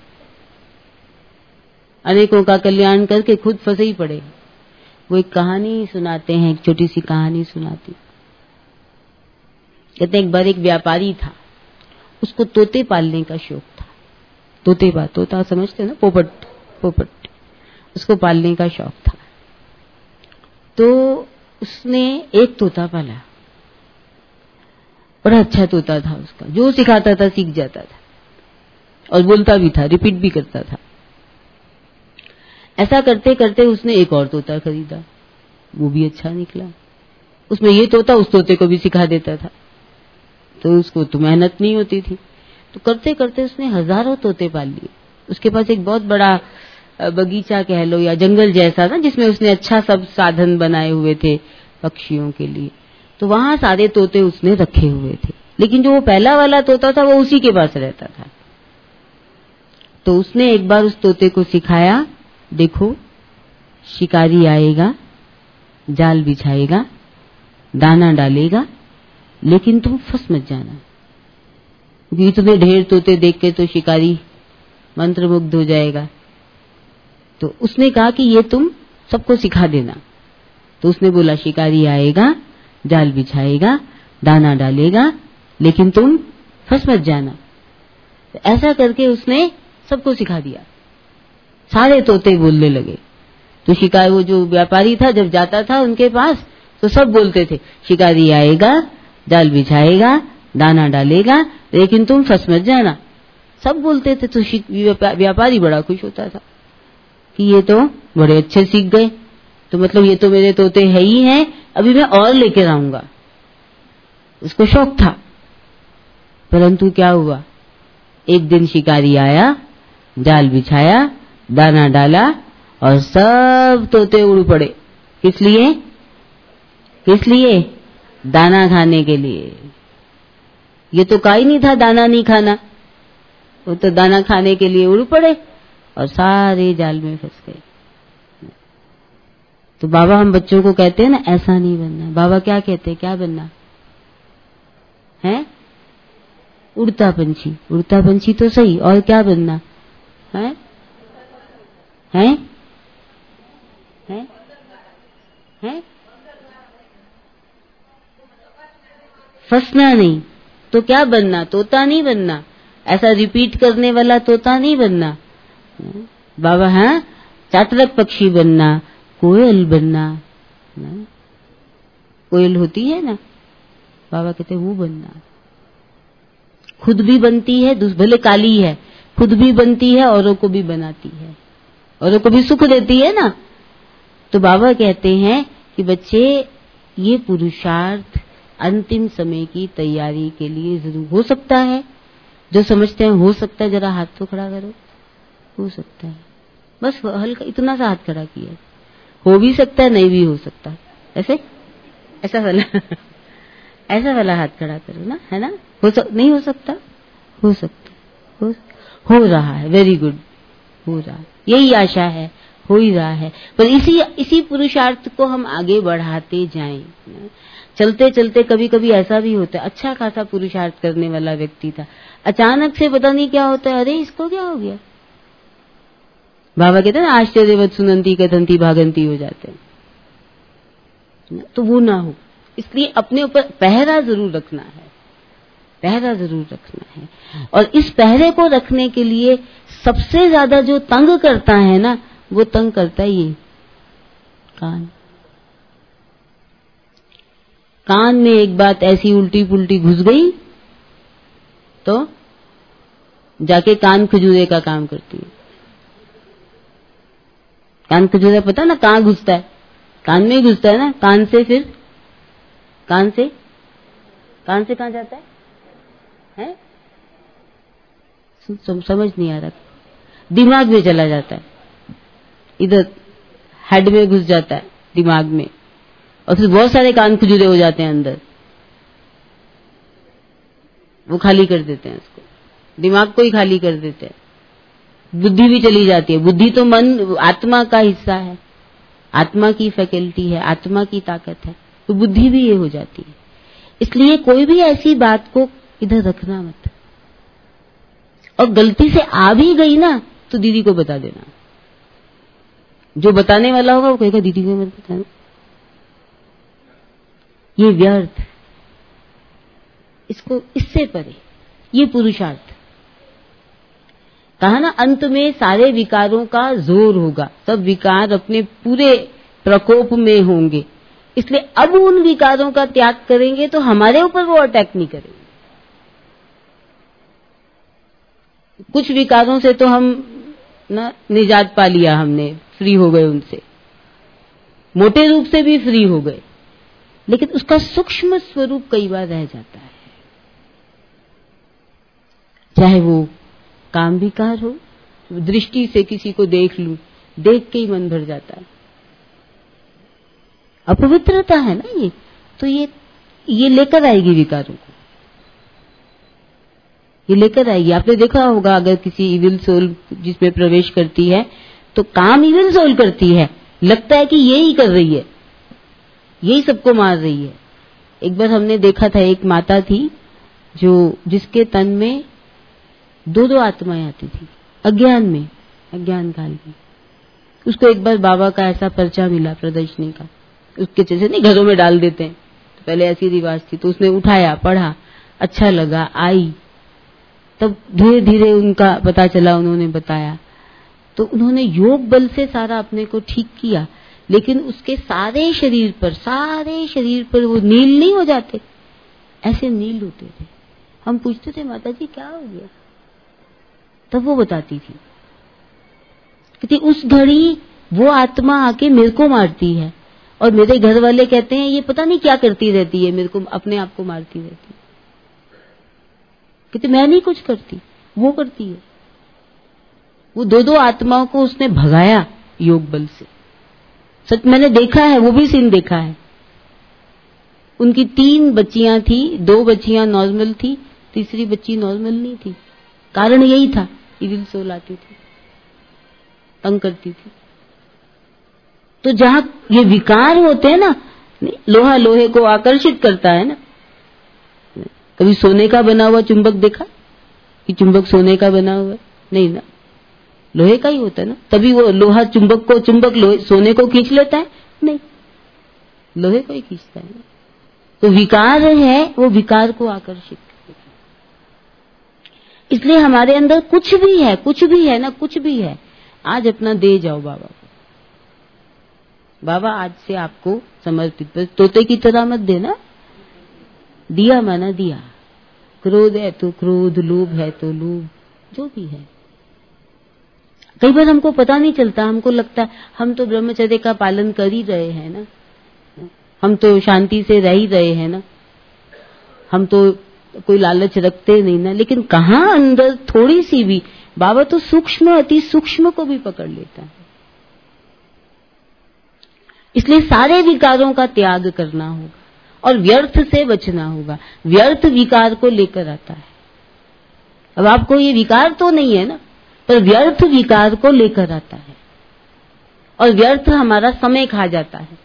अनेकों का कल्याण करके खुद फंसे ही पड़े। वो एक कहानी सुनाते हैं, एक छोटी सी कहानी सुनाती। कहते एक बार एक व्यापारी था, उसको तोते पालने का शौक था। तोता समझते हैं ना, पोपट, उसको पालने का शौक था। तो उसने एक तोता पाला, बड़ा अच्छा तोता था उसका, जो सिखाता था सीख जाता था और बोलता भी था, रिपीट भी करता था। ऐसा करते करते उसने एक और तोता खरीदा, वो भी अच्छा निकला। उसमें ये तोता उस तोते को भी सिखा देता था, तो उसको तो मेहनत नहीं होती थी। तो करते करते उसने हजारों तोते पाल लिए। उसके पास एक बहुत बड़ा बगीचा कह लो या जंगल जैसा था, जिसमें उसने अच्छा सब साधन बनाए हुए थे पक्षियों के लिए। तो वहां सारे तोते उसने रखे हुए थे, लेकिन जो वो पहला वाला तोता था वो उसी के पास रहता था। तो उसने एक बार उस तोते को सिखाया, देखो शिकारी आएगा, जाल बिछाएगा, दाना डालेगा, लेकिन तुम फंस मत जाना, क्योंकि इतने ढेर तोते देख के तो शिकारी मंत्रमुग्ध हो जाएगा। तो उसने कहा कि ये तुम सबको सिखा देना। तो उसने बोला शिकारी आएगा, जाल बिछाएगा, दाना डालेगा, लेकिन तुम फंस मत जाना। तो ऐसा करके उसने सबको सिखा दिया। सारे तोते बोलने लगे। तो शिकारी, वो जो व्यापारी था, जब जाता था उनके पास तो सब बोलते थे शिकारी आएगा, जाल बिछाएगा, दाना डालेगा, लेकिन तुम फंस मत जाना। सब बोलते थे। तो व्यापारी बड़ा खुश होता था कि ये तो बड़े अच्छे सीख गए, तो मतलब ये तो मेरे तोते है ही हैं, अभी मैं और लेकर आऊंगा। उसको शौक था। परंतु क्या हुआ, एक दिन शिकारी आया, जाल बिछाया, दाना डाला और सब तोते उड़ पड़े। किस लिए? दाना खाने के लिए। ये तो का ही नहीं था दाना नहीं खाना, वो तो दाना खाने के लिए उड़ पड़े और सारे जाल में फंस गए। तो बाबा हम बच्चों को कहते हैं ना, ऐसा नहीं बनना। बाबा क्या कहते हैं, क्या बनना है? उड़ता पंछी। उड़ता पंछी तो सही, और क्या बनना है? हैं? हैं? हैं? फंसना नहीं तो क्या बनना? तोता नहीं बनना, ऐसा रिपीट करने वाला तोता नहीं बनना। बाबा हाँ, चातरक पक्षी बनना, कोयल बनना। कोयल होती है ना, बाबा कहते वो बनना। खुद भी बनती है, भले काली है, खुद भी बनती है, औरों को भी बनाती है, औरों को भी सुख देती है ना। तो बाबा कहते हैं कि बच्चे, ये पुरुषार्थ अंतिम समय की तैयारी के लिए जरूर हो सकता है। जो समझते हैं हो सकता है, जरा हाथ तो खड़ा करो। हो सकता है, बस हल्का इतना सा हाथ खड़ा किया। हो भी सकता है, नहीं भी हो सकता। ऐसा वाला हाथ खड़ा करो ना, है ना। नहीं हो सकता, हो सकता, हो रहा है। वेरी गुड, हो रहा है, यही आशा है, हो ही रहा है। पर इसी पुरुषार्थ को हम आगे बढ़ाते जाएं। चलते चलते कभी कभी ऐसा भी होता है, अच्छा खासा पुरुषार्थ करने वाला व्यक्ति था, अचानक से पता नहीं क्या होता है, अरे इसको क्या हो गया। बाबा कहते हैं आश्चर्यवत सुनंती कथंती भागंती हो जाते हैं। तो वो ना हो, इसलिए अपने ऊपर पहरा जरूर रखना है, पहरा जरूर रखना है। और इस पहरे को रखने के लिए सबसे ज्यादा जो तंग करता है ना, वो तंग करता है ये कान। कान में एक बात ऐसी उल्टी पुल्टी घुस गई तो जाके कान खजूरे का काम करती है। कान खजूरा पता ना कहाँ घुसता है, कान में ही घुसता है ना। कान से फिर कान से कहाँ जाता है? समझ नहीं आ रहा। दिमाग में चला जाता है, इधर हेड में घुस जाता है, दिमाग में, और फिर बहुत सारे कान खजूरे हो जाते हैं अंदर। वो खाली कर देते हैं उसको, दिमाग को ही खाली कर देते हैं। बुद्धि भी चली जाती है। बुद्धि तो मन, आत्मा का हिस्सा है, आत्मा की फैकल्टी है, आत्मा की ताकत है। तो बुद्धि भी ये हो जाती है। इसलिए कोई भी ऐसी बात को इधर रखना मत, और गलती से आ भी गई ना तो दीदी को बता देना। जो बताने वाला होगा वो कहेगा दीदी को मत बताना, ये व्यर्थ, इसको इससे परे, ये पुरुषार्थ। कहा ना अंत में सारे विकारों का जोर होगा, सब विकार अपने पूरे प्रकोप में होंगे, इसलिए अब उन विकारों का त्याग करेंगे तो हमारे ऊपर वो अटैक नहीं करेंगे। कुछ विकारों से तो हम ना निजात पा लिया, हमने फ्री हो गए उनसे, मोटे रूप से भी फ्री हो गए, लेकिन उसका सूक्ष्म स्वरूप कई बार रह जाता है। चाहे वो काम विकार हो, दृष्टि से किसी को देख लूं, देख के ही मन भर जाता है, अपवित्रता है ना ये, तो ये लेकर आएगी विकारों को, ये लेकर आएगी। आपने देखा होगा अगर किसी इविल सोल जिसमें प्रवेश करती है तो काम इविल सोल करती है, लगता है कि यही कर रही है, यही सबको मार रही है। एक बार हमने देखा था, एक माता थी जिसके तन में दो आत्माएं आती थी, अज्ञान काल में। उसको एक बार बाबा का ऐसा पर्चा मिला प्रदर्शनी का, उसके जैसे नहीं घरों में डाल देते हैं, तो पहले ऐसी रिवाज थी, तो उसने उठाया, पढ़ा, अच्छा लगा, आई, तब धीरे धीरे उनका पता चला, उन्होंने बताया, तो उन्होंने योग बल से सारा अपने को ठीक किया, लेकिन उसके सारे शरीर पर वो नील नहीं हो जाते, ऐसे नील होते थे। हम पूछते थे माता जी क्या हो गया, तब वो बताती थी कि उस घड़ी वो आत्मा आके मेरे को मारती है, और मेरे घर वाले कहते हैं ये पता नहीं क्या करती रहती है, मेरे को अपने आप को मारती रहती है। कहते मैं नहीं कुछ करती, वो करती है। वो दो आत्माओं को उसने भगाया योग बल से। सच मैंने देखा है, वो भी सीन देखा है। उनकी 3 बच्चियां थी, 2 बच्चियां नॉर्मल थी, तीसरी बच्ची नॉर्मल नहीं थी। कारण यही था, इविल सोल आती थी, तंग करती थी। तो जहां ये विकार होते हैं ना, लोहा लोहे को आकर्षित करता है ना। कभी सोने का बना हुआ चुंबक देखा कि चुंबक सोने का बना हुआ है? नहीं ना, लोहे का ही होता है ना। तभी वो लोहा चुंबक सोने को खींच लेता है? नहीं, लोहे को ही खींचता है। तो विकार है, वो विकार को आकर्षित करता है। इसलिए हमारे अंदर कुछ भी है ना, कुछ भी है, आज अपना दे जाओ बाबा को। बाबा आज से आपको समर्पित, तोते की तरह मत देना, दिया माना दिया। क्रोध है तो क्रोध, लोभ है तो लोभ, जो भी है। कई बार हमको पता नहीं चलता, हमको लगता है हम तो ब्रह्मचर्य का पालन कर ही रहे हैं ना, हम तो शांति से रह ही रहे हैं ना, हम तो कोई लालच रखते नहीं ना। लेकिन कहाँ अंदर थोड़ी सी भी, बाबा तो सूक्ष्म, अति सूक्ष्म को भी पकड़ लेता है। इसलिए सारे विकारों का त्याग करना होगा और व्यर्थ से बचना होगा। व्यर्थ विकार को लेकर आता है। अब आपको ये विकार तो नहीं है ना, पर व्यर्थ विकार को लेकर आता है, और व्यर्थ हमारा समय खा जाता है।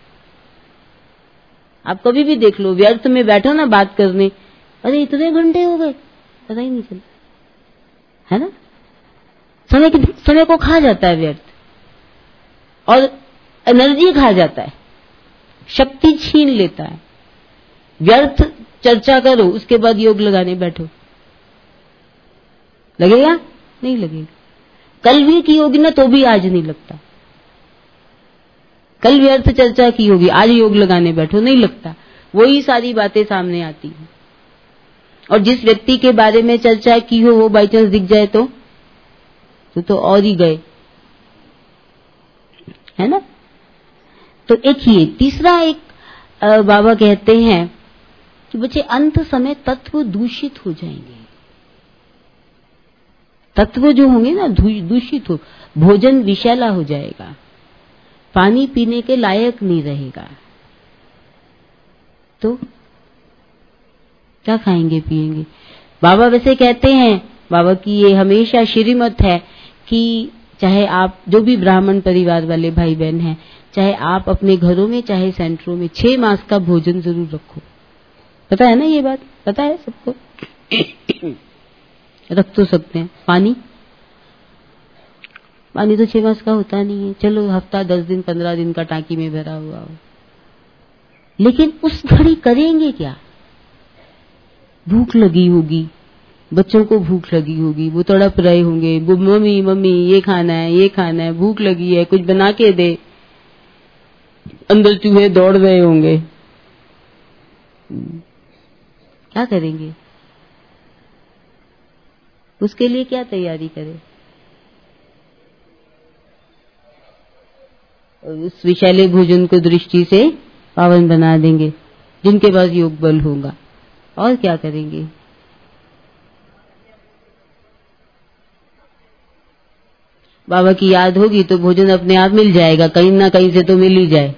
आप कभी भी देख लो, व्यर्थ में बैठो ना बात करने, अरे इतने घंटे हो गए, पता ही नहीं चला, है ना। समय को खा जाता है व्यर्थ, और एनर्जी खा जाता है, शक्ति छीन लेता है। व्यर्थ चर्चा करो, उसके बाद योग लगाने बैठो, लगेगा? नहीं लगेगा। कल भी की होगी ना तो भी आज नहीं लगता। कल व्यर्थ चर्चा की होगी, आज योग लगाने बैठो, नहीं लगता। वही सारी बातें सामने आती हैं। और जिस व्यक्ति के बारे में चर्चा की हो वो बाई चांस दिख जाए तो और ही गए, है ना। तो एक ही तीसरा बाबा कहते हैं कि बच्चे अंत समय तत्व दूषित हो जाएंगे। तत्व जो होंगे ना दूषित हो, भोजन विषैला हो जाएगा, पानी पीने के लायक नहीं रहेगा, तो क्या खाएंगे पिएंगे। बाबा वैसे कहते हैं, बाबा की ये हमेशा श्रीमत है कि चाहे आप जो भी ब्राह्मण परिवार वाले भाई बहन हैं, चाहे आप अपने घरों में चाहे सेंटरों में 6 मास का भोजन जरूर रखो। पता है ना ये बात, पता है सबको। रख तो सकते हैं। पानी तो 6 मास का होता नहीं है, चलो हफ्ता 10 दिन 15 दिन का टांकी में भरा हुआ हो, लेकिन उस घड़ी करेंगे क्या? भूख लगी होगी, बच्चों को भूख लगी होगी, वो तड़प रहे होंगे, वो मम्मी मम्मी ये खाना है, भूख लगी है, कुछ बना के दे। अंदर चूहे दौड़ रहे होंगे, क्या करेंगे? उसके लिए क्या तैयारी करें? उस विषैले भोजन को दृष्टि से पावन बना देंगे जिनके पास योग बल होगा। और क्या करेंगे? बाबा की याद होगी तो भोजन अपने आप मिल जाएगा, कहीं ना कहीं से तो मिल ही जाए,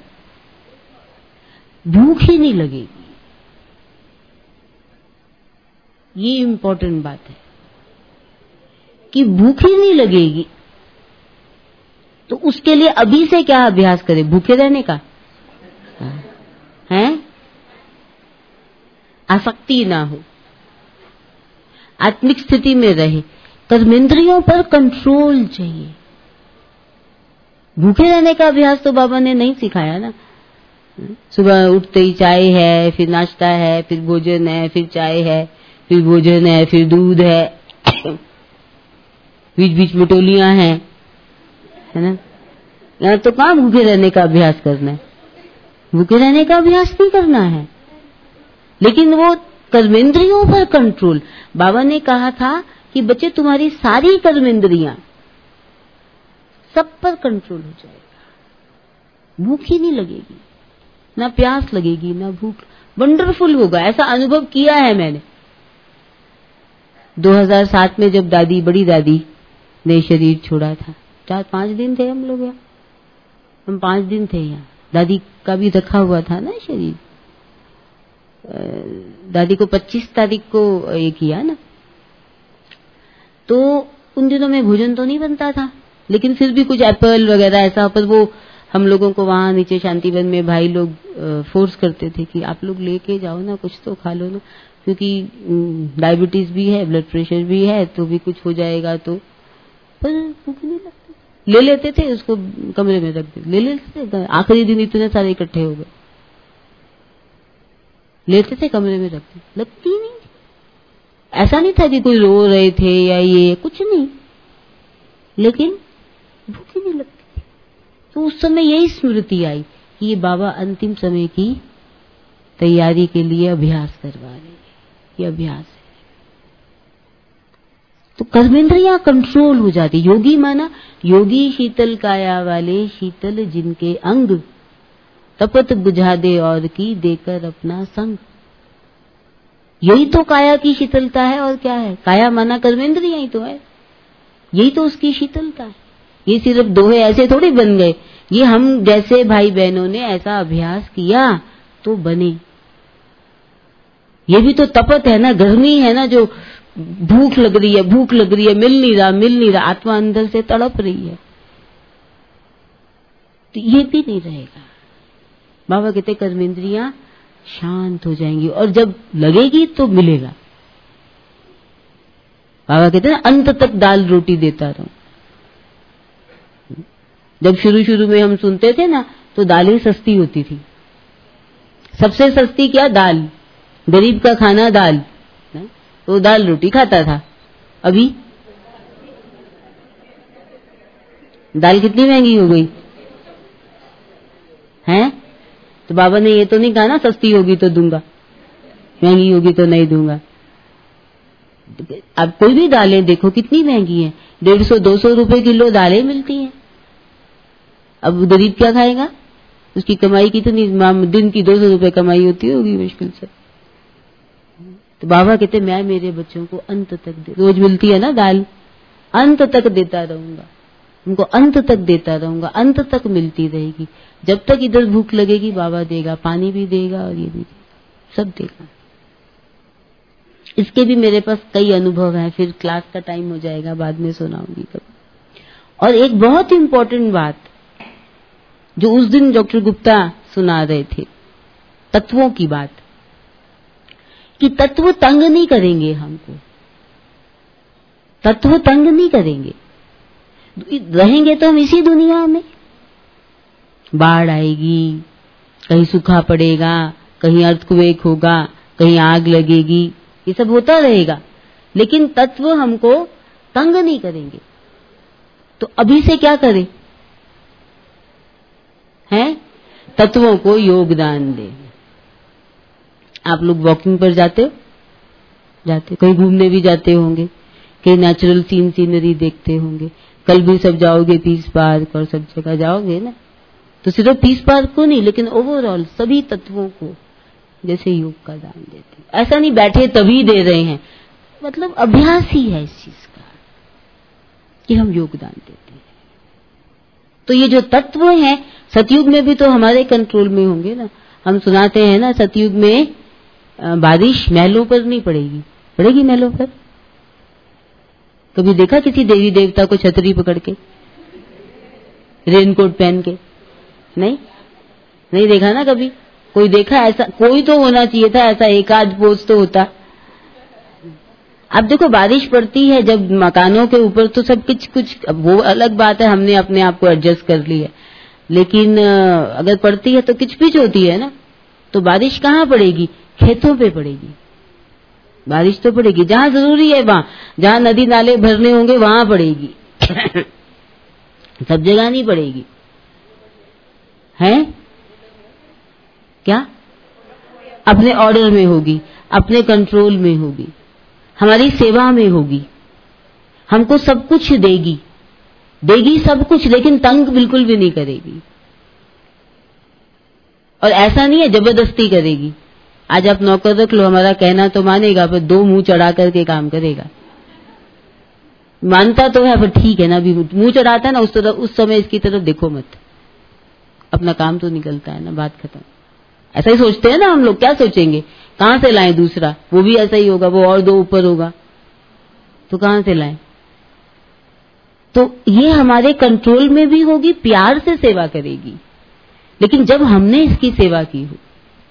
भूख ही नहीं लगेगी। ये इम्पोर्टेंट बात है कि भूख ही नहीं लगेगी। तो उसके लिए अभी से क्या अभ्यास करें? भूखे रहने का है, आसक्ति ना हो, आत्मिक स्थिति में रहे, कर्मेंद्रियों पर कंट्रोल चाहिए। भूखे रहने का अभ्यास तो बाबा ने नहीं सिखाया ना। सुबह उठते ही चाय है, फिर नाश्ता है, फिर भोजन है, फिर चाय है, फिर भोजन है, फिर दूध है, बीच बीच में टोलियां हैं, है ना। यहाँ तो कहाँ भूखे रहने का अभ्यास करना है, भूखे रहने का अभ्यास नहीं करना है, लेकिन वो कर्मेंद्रियों पर कंट्रोल। बाबा ने कहा था कि बच्चे तुम्हारी सारी कर्मेंद्रियां सब पर कंट्रोल हो जाएगा, भूख ही नहीं लगेगी, ना प्यास लगेगी, ना भूख। वंडरफुल होगा, ऐसा अनुभव किया है मैंने। 2007 में जब बड़ी दादी ने शरीर छोड़ा था, 4-5 दिन थे हम लोग यहाँ, हम 5 दिन थे यहाँ। दादी का भी रखा हुआ था ना शरीर। दादी को 25 तारीख को ये किया ना, तो उन दिनों में भोजन तो नहीं बनता था, लेकिन फिर भी कुछ एप्पल वगैरह ऐसा, पर वो हम लोगों को वहां नीचे शांतिवन में भाई लोग फोर्स करते थे कि आप लोग लेके जाओ ना, कुछ तो खा लो ना, क्योंकि डायबिटीज भी है, ब्लड प्रेशर भी है, तो भी कुछ हो जाएगा तो। पर भूख नहीं लगती, ले लेते थे उसको, कमरे में रख दे, ले लेते थे। आखिरी दिन इतने सारे इकट्ठे हो गए, लेते थे कमरे में रख दे, लगती नहीं। ऐसा नहीं था कि कोई रो रहे थे या ये, कुछ नहीं, लेकिन भूख ही नहीं लगती। तो उस समय यही स्मृति आई कि ये बाबा अंतिम समय की तैयारी के लिए अभ्यास करवा रहे हैं, ये अभ्यास है। तो कर्मेंद्रियां कंट्रोल हो जाती। योगी माना योगी शीतल काया वाले, शीतल जिनके अंग, तपत बुझा दे और की देकर अपना संग। यही तो काया की शीतलता है, और क्या है? काया माना कर्मेंद्रियां ही तो है, यही तो उसकी शीतलता है। ये सिर्फ दोहे ऐसे थोड़ी बन गए, ये हम जैसे भाई बहनों ने ऐसा अभ्यास किया तो बने। ये भी तो तपत है ना, गर्मी है ना, जो भूख लग रही है, भूख लग रही है, मिल नहीं रहा, आत्मा अंदर से तड़प रही है, तो ये भी नहीं रहेगा। बाबा कहते कर्मेंद्रियां शांत हो जाएंगी, और जब लगेगी तो मिलेगा। बाबा कहते हैं अंत तक दाल रोटी देता रहूं। जब शुरू में हम सुनते थे ना, तो दालें सस्ती होती थी। सबसे सस्ती क्या? दाल। गरीब का खाना दाल, तो दाल रोटी खाता था। अभी दाल कितनी महंगी हो गई है। तो बाबा ने ये तो नहीं कहा ना सस्ती होगी तो दूंगा, महंगी होगी तो नहीं दूंगा। अब कोई भी दालें देखो कितनी महंगी है, 150-200 रुपए किलो दालें मिलती हैं। अब गरीब क्या खाएगा? उसकी कमाई कितनी, दिन की 200 रुपए कमाई होती होगी मुश्किल से। तो बाबा कहते मैं मेरे बच्चों को अंत तक दे, रोज मिलती है ना दाल, अंत तक देता रहूंगा, उनको अंत तक देता रहूंगा, अंत तक मिलती रहेगी। जब तक इधर भूख लगेगी बाबा देगा, पानी भी देगा और ये भी देगा, सब देगा। इसके भी मेरे पास कई अनुभव हैं, फिर क्लास का टाइम हो जाएगा, बाद में सुनाऊंगी कभी। और एक बहुत इंपॉर्टेंट बात जो उस दिन डॉक्टर गुप्ता सुना रहे थे, तत्वों की बात। कि तत्व तंग नहीं करेंगे हमको, तत्व तंग नहीं करेंगे। रहेंगे तो हम इसी दुनिया में, बाढ़ आएगी, कहीं सूखा पड़ेगा, कहीं अर्थक्वेक होगा, कहीं आग लगेगी, ये सब होता रहेगा, लेकिन तत्व हमको तंग नहीं करेंगे। तो अभी से क्या करें? हैं? तत्वों को योगदान दें। आप लोग वॉकिंग पर जाते हो? जाते, कहीं घूमने भी जाते होंगे, कहीं नेचुरल सीनरी देखते होंगे। कल भी सब जाओगे पीस पार्क और सब जगह जाओगे ना, तो सिर्फ पीस पार्क को नहीं, लेकिन ओवरऑल सभी तत्वों को जैसे योग का दान देते हैं। ऐसा नहीं बैठे तभी दे रहे हैं, मतलब अभ्यास ही है इस चीज का कि हम योगदान देते हैं। तो ये जो तत्व हैं, सतयुग में भी तो हमारे कंट्रोल में होंगे ना। हम सुनाते हैं ना, सतयुग में बारिश महलों पर नहीं पड़ेगी, पड़ेगी महलों पर? कभी देखा किसी देवी देवता को छतरी पकड़ के, रेनकोट पहन के? नहीं, नहीं देखा ना कभी। कोई देखा ऐसा? कोई तो होना चाहिए था ऐसा, एक आध पोस्ट तो होता। अब देखो बारिश पड़ती है जब मकानों के ऊपर, तो सब कुछ वो अलग बात है, हमने अपने आप को एडजस्ट कर लिया, लेकिन अगर पड़ती है तो किचपिच होती है ना। तो बारिश कहाँ पड़ेगी? खेतों पे पड़ेगी बारिश, तो पड़ेगी जहां जरूरी है, वहां जहां नदी नाले भरने होंगे वहां पड़ेगी सब जगह नहीं पड़ेगी। है क्या? अपने ऑर्डर में होगी, अपने कंट्रोल में होगी, हमारी सेवा में होगी, हमको सब कुछ देगी, देगी सब कुछ, लेकिन तंग बिल्कुल भी नहीं करेगी। और ऐसा नहीं है जबरदस्ती करेगी। आज आप नौकर रख लो, हमारा कहना तो मानेगा, पर दो मुंह चढ़ा करके काम करेगा। मानता तो है, पर ठीक है ना, अभी मुंह चढ़ाता है ना, उस समय इसकी तरफ देखो मत, अपना काम तो निकलता है ना, बात खत्म। ऐसा ही सोचते हैं ना हम लोग। क्या सोचेंगे? कहां से लाएं दूसरा? वो भी ऐसा ही होगा, वो और दो ऊपर होगा, तो कहां से लाएं? तो ये हमारे कंट्रोल में भी होगी, प्यार से सेवा करेगी, लेकिन जब हमने इसकी सेवा की हो।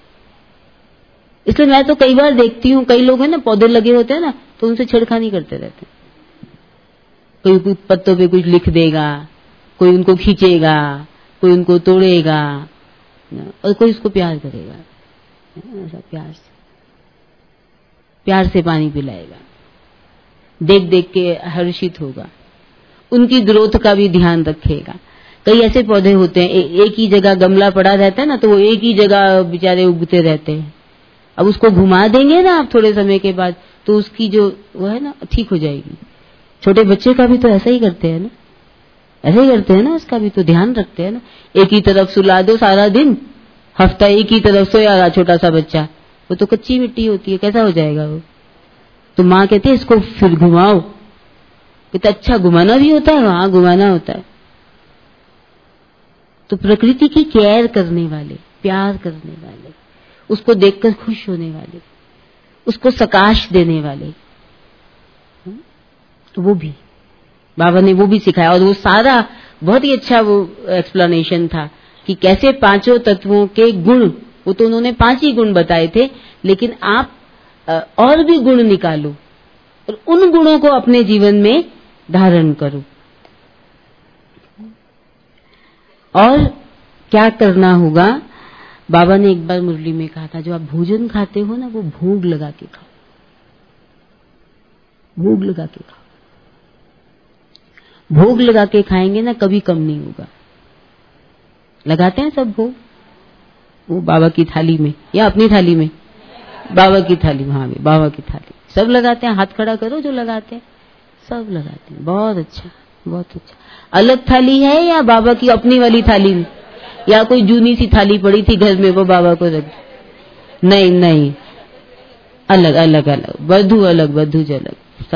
इसलिए मैं तो कई बार देखती हूँ, कई लोग हैं ना, पौधे लगे होते हैं ना, तो उनसे छेड़खानी करते रहते हैं। कोई पत्तों पे कुछ लिख देगा, कोई उनको खींचेगा, कोई उनको तोड़ेगा, और कोई उसको प्यार करेगा, ऐसा प्यार से पानी पिलाएगा, देख देख के हर्षित होगा, उनकी ग्रोथ का भी ध्यान रखेगा। कई ऐसे पौधे होते हैं, एक ही जगह गमला पड़ा रहता है ना, तो वो एक ही जगह बेचारे उगते रहते हैं। अब उसको घुमा देंगे ना आप थोड़े समय के बाद, तो उसकी जो वो है ना, ठीक हो जाएगी। छोटे बच्चे का भी तो ऐसा ही करते हैं ना, ऐसा ही करते हैं ना, उसका भी तो ध्यान रखते हैं ना। एक ही तरफ सुला दो सारा दिन, हफ्ता एक ही तरफ सोया छोटा सा बच्चा, वो तो कच्ची मिट्टी होती है, कैसा हो जाएगा वो? तो माँ कहती है इसको फिर घुमाओ। कहते अच्छा घुमाना भी होता है? हाँ घुमाना होता है। तो प्रकृति की केयर करने वाले, प्यार करने वाले, उसको देखकर खुश होने वाले, उसको सकाश देने वाले, तो वो भी बाबा ने वो भी सिखाया। और वो सारा बहुत ही अच्छा वो एक्सप्लेनेशन था कि कैसे पांचों तत्वों के गुण, वो तो उन्होंने 5 ही गुण बताए थे, लेकिन आप और भी गुण निकालो और उन गुणों को अपने जीवन में धारण करो। और क्या करना होगा? बाबा ने एक बार मुरली में कहा था, जो आप भोजन खाते हो ना, वो भोग लगा के खाओ, भोग लगा के खाओ। भोग लगा के खाएंगे ना, कभी कम नहीं होगा। लगाते हैं सब भोग, वो बाबा की थाली में या अपनी थाली में? बाबा की थाली में, हाँ बाबा की थाली सब लगाते हैं। हाथ खड़ा करो जो लगाते हैं, सब लगाते हैं। बहुत अच्छा, बहुत अच्छा। अलग थाली है या बाबा की अपनी वाली थाली में, या कोई जूनी सी थाली पड़ी थी घर में, वो बाबा को रख? नहीं नहीं, अलग अलग अलग, बद्धू अलग, बद्धू अलग,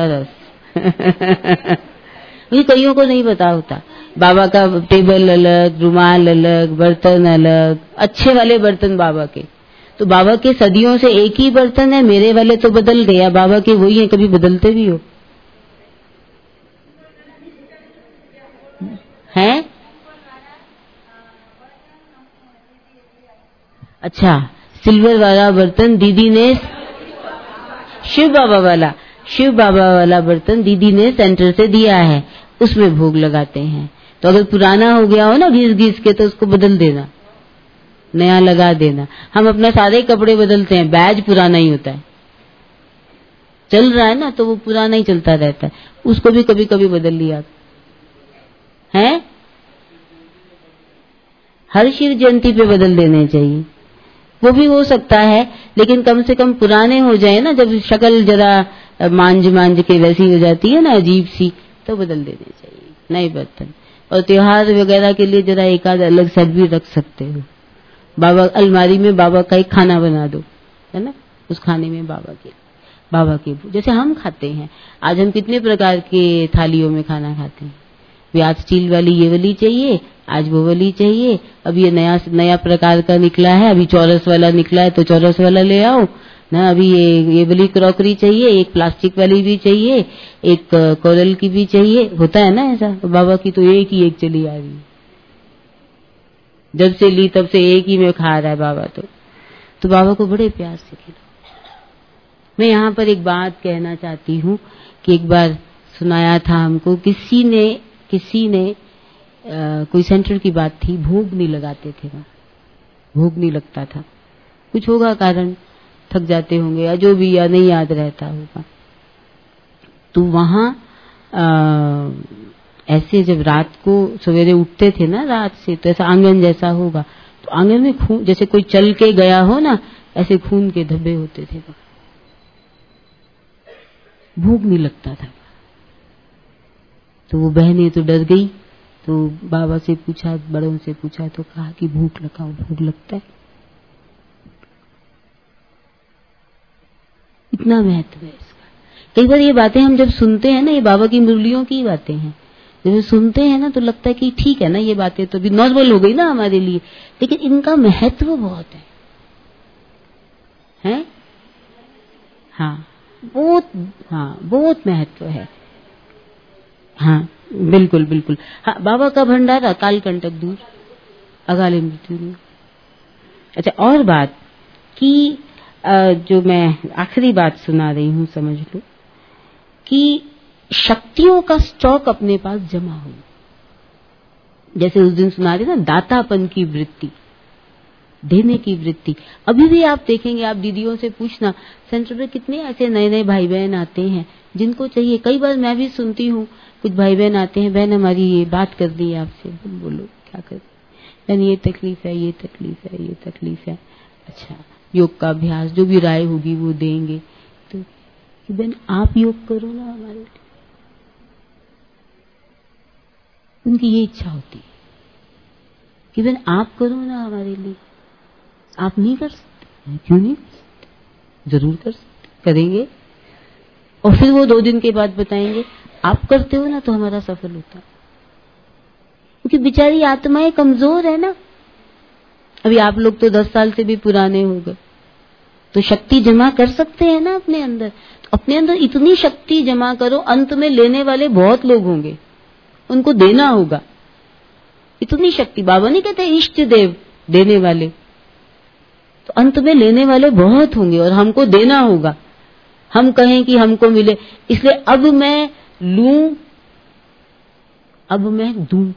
सरस ये कईयों को नहीं पता होता। बाबा का टेबल अलग, रुमाल अलग, बर्तन अलग, अच्छे वाले बर्तन बाबा के। तो बाबा के सदियों से एक ही बर्तन है, मेरे वाले तो बदल गया, बाबा के वही है। कभी बदलते भी हो? हैं? अच्छा, सिल्वर वाला बर्तन दीदी ने शिव बाबा वाला बर्तन दीदी ने सेंटर से दिया है, उसमें भोग लगाते हैं। तो अगर पुराना हो गया हो ना घिस के, तो उसको बदल देना, नया लगा देना। हम अपना सारे कपड़े बदलते हैं, बैज पुराना ही होता है, चल रहा है ना तो वो पुराना ही चलता रहता है, उसको भी कभी कभी बदल लिया है। हर शिव जयंती पे बदल देने चाहिए, वो भी हो सकता है, लेकिन कम से कम पुराने हो जाए ना, जब शक्ल जरा मांझ के वैसी हो जाती है ना अजीब सी, तो बदल देने चाहिए नए बर्तन। और त्योहार वगैरह के लिए जरा एक आध अलग सेट भी रख सकते हो। बाबा अलमारी में बाबा का एक खाना बना दो, है ना, उस खाने में बाबा के जैसे हम खाते हैं। आज हम कितने प्रकार के थालियों में खाना खाते हैं। आज स्टील वाली ये वाली चाहिए, आज वो वाली चाहिए, अब ये नया प्रकार का निकला है, अभी चौरस वाला निकला है तो चौरस वाला ले आओ ना, अभी ये वाली क्रॉकरी चाहिए, एक प्लास्टिक वाली भी चाहिए, एक कोरल की भी चाहिए, होता है ना ऐसा। बाबा की तो एक ही एक चली आ रही है, जब से ली तब से एक ही में खा रहा है बाबा। तो बाबा को बड़े प्यार से खिलाओ। मैं यहाँ पर एक बात कहना चाहती हूँ कि एक बार सुनाया था हमको, किसी ने कोई सेंटर की बात थी, भोग नहीं लगाते थे वहाँ, भोग नहीं लगता था, कुछ होगा कारण, थक जाते होंगे या जो भी, या नहीं याद रहता होगा। तो वहाँ ऐसे जब रात को सवेरे उठते थे ना रात से, तो ऐसा आंगन जैसा होगा, तो आंगन में खून, जैसे कोई चल के गया हो ना, ऐसे खून के धब्बे होते थे, भूख नहीं लगता था। तो वो बहनें तो डर गई, तो बाबा से पूछा, बड़ों से पूछा, तो कहा कि भूख लगाओ, भूख लगता है। इतना महत्व है इसका। कई बार ये बातें हम जब सुनते हैं ना, ये बाबा की मुरलियों की बातें हैं, जब सुनते हैं ना तो लगता है कि ठीक है ना, ये बातें तो भी नॉर्मल हो गई ना हमारे लिए, लेकिन इनका महत्व बहुत है, हैं? हाँ, बहुत महत्व है। हाँ, बिल्कुल। हाँ, बाबा का भंडारा काल कंटक दूर, अकाले मृत्यु दूर। अच्छा, और बात कि जो मैं आखिरी बात सुना रही हूँ, समझ लो कि शक्तियों का स्टॉक अपने पास जमा हो। जैसे उस दिन सुना रही ना, दातापन की वृत्ति, देने की वृत्ति। अभी भी आप देखेंगे, आप दीदियों से पूछना, सेंटर में कितने ऐसे नए भाई बहन आते हैं जिनको चाहिए। कई बार मैं भी सुनती हूँ, कुछ भाई बहन आते हैं, बहन हमारी ये बात कर दी है आपसे, बोलो क्या कर, बहन ये तकलीफ है, ये तकलीफ है, ये तकलीफ है। अच्छा, योग का अभ्यास, जो भी राय होगी वो देंगे। तो बहन आप योग करो ना हमारे लिए, उनकी ये इच्छा होती है कि बहन आप करो ना हमारे लिए। आप नहीं कर सकते? क्यों नहीं कर सकते? जरूर कर सकते, करेंगे। और फिर वो 2 दिन के बाद बताएंगे, आप करते हो ना तो हमारा सफल होता है। क्योंकि बेचारी आत्माएं कमजोर है ना। अभी आप लोग तो 10 साल से भी पुराने हो गए, तो शक्ति जमा कर सकते हैं ना अपने अंदर। तो अपने अंदर इतनी शक्ति जमा करो, अंत में लेने वाले बहुत लोग होंगे, उनको देना होगा। इतनी शक्ति, बाबा नहीं कहते इष्ट देव देने वाले, तो अंत में लेने वाले बहुत होंगे और हमको देना होगा। हम कहें कि हमको मिले, इसलिए अब मैं लूं, अब मैं दूं।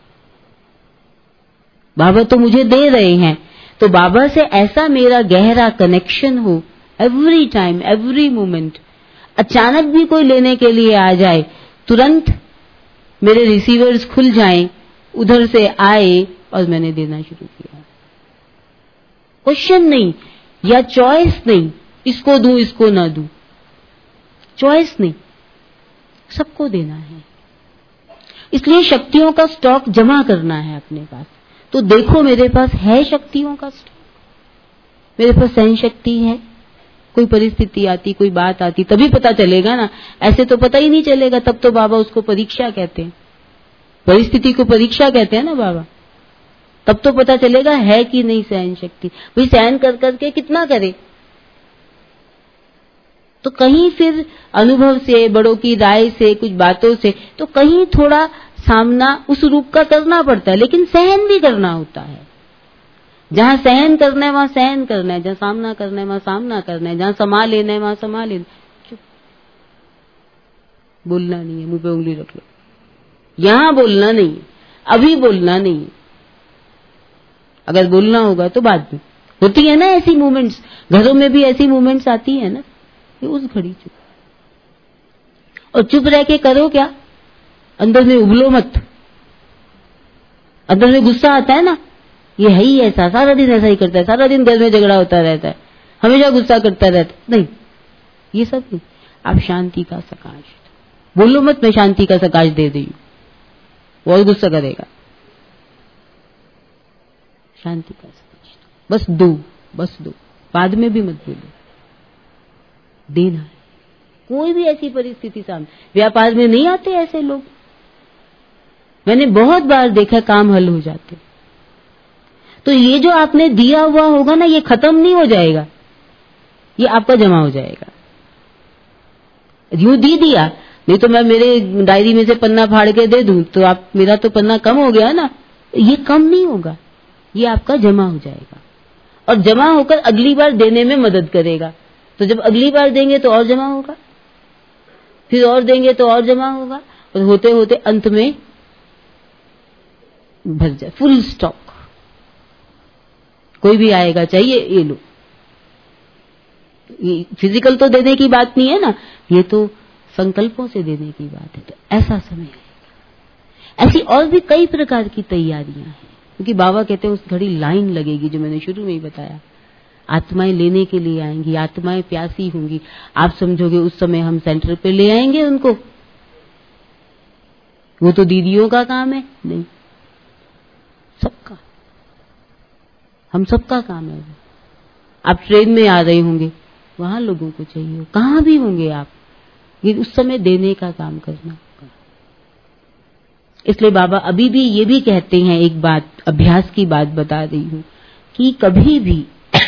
बाबा तो मुझे दे रहे हैं, तो बाबा से ऐसा मेरा गहरा कनेक्शन हो, एवरी टाइम, एवरी मोमेंट। अचानक भी कोई लेने के लिए आ जाए, तुरंत मेरे रिसीवर्स खुल जाएं, उधर से आए और मैंने देना शुरू किया। क्वेश्चन नहीं या चॉइस नहीं, इसको दूं इसको ना दूं, चॉइस नहीं, सबको देना है। इसलिए शक्तियों का स्टॉक जमा करना है अपने पास। तो देखो मेरे पास है शक्तियों का स्टॉक, मेरे पास सहन शक्ति है। कोई परिस्थिति आती, कोई बात आती, तभी पता चलेगा ना, ऐसे तो पता ही नहीं चलेगा। तब तो बाबा उसको परीक्षा कहते हैं, परिस्थिति को परीक्षा कहते हैं ना बाबा। तब तो पता चलेगा है कि नहीं सहन शक्ति। भाई सहन कर करके कितना करे, तो कहीं फिर अनुभव से, बड़ों की राय से, कुछ बातों से, तो कहीं थोड़ा सामना उस रूप का करना पड़ता है, लेकिन सहन भी करना होता है। जहां सहन करना है वहां सहन करना है, जहां सामना करना है वहां सामना करना है, जहां समा लेना है वहां समा लेना है। बोलना नहीं है, मुंह पे उंगली रख लो, यहां बोलना नहीं है, अभी बोलना नहीं है। अगर बोलना होगा तो बाद में। होती है ना ऐसी मूवमेंट्स, घरों में भी ऐसी मूवमेंट्स आती है ना, कि उस घड़ी चुप। और चुप रह के करो क्या, अंदर में उबलो मत। अंदर में गुस्सा आता है ना, ये है ही ऐसा, सारा दिन ऐसा ही करता है, सारा दिन घर में झगड़ा होता रहता है, हमेशा गुस्सा करता रहता है, नहीं, ये सब नहीं। आप शांति का सकाश बोलो मत, मैं शांति का सकाश दे रही हूं, वो और गुस्सा करेगा। शांति का सकाश बस दो, बस दो, बाद में भी मत बोलो, देना है। कोई भी ऐसी परिस्थिति सामने, व्यापार में नहीं आते ऐसे लोग, मैंने बहुत बार देखा, काम हल हो जाते। तो ये जो आपने दिया हुआ होगा ना, ये खत्म नहीं हो जाएगा, ये आपका जमा हो जाएगा। यूं दिया, नहीं तो मैं मेरे डायरी में से पन्ना फाड़ के दे दूं तो आप, मेरा तो पन्ना कम हो गया ना, ये कम नहीं होगा, ये आपका जमा हो जाएगा। और जमा होकर अगली बार देने में मदद करेगा। तो जब अगली बार देंगे तो और जमा होगा, फिर और देंगे तो और जमा होगा, और होते होते अंत में भर जाए, फुल स्टॉक। कोई भी आएगा चाहिए, ये लो। ये फिजिकल तो देने की बात नहीं है ना, ये तो संकल्पों से देने की बात है। तो ऐसा समय आएगा। ऐसी और भी कई प्रकार की तैयारियां हैं, क्योंकि बाबा कहते हैं उस घड़ी लाइन लगेगी, जो मैंने शुरू में ही बताया। आत्माएं लेने के लिए आएंगी, आत्माएं प्यासी होंगी। आप समझोगे उस समय हम सेंटर पे ले आएंगे उनको, वो तो दीदियों का काम है, नहीं, सबका, हम सबका काम है। आप ट्रेन में आ रहे होंगे, वहां लोगों को चाहिए, कहां भी होंगे आप, ये उस समय देने का काम करना होगा। इसलिए बाबा अभी भी ये भी कहते हैं, एक बात, अभ्यास की बात बता रही हूं, कि कभी भी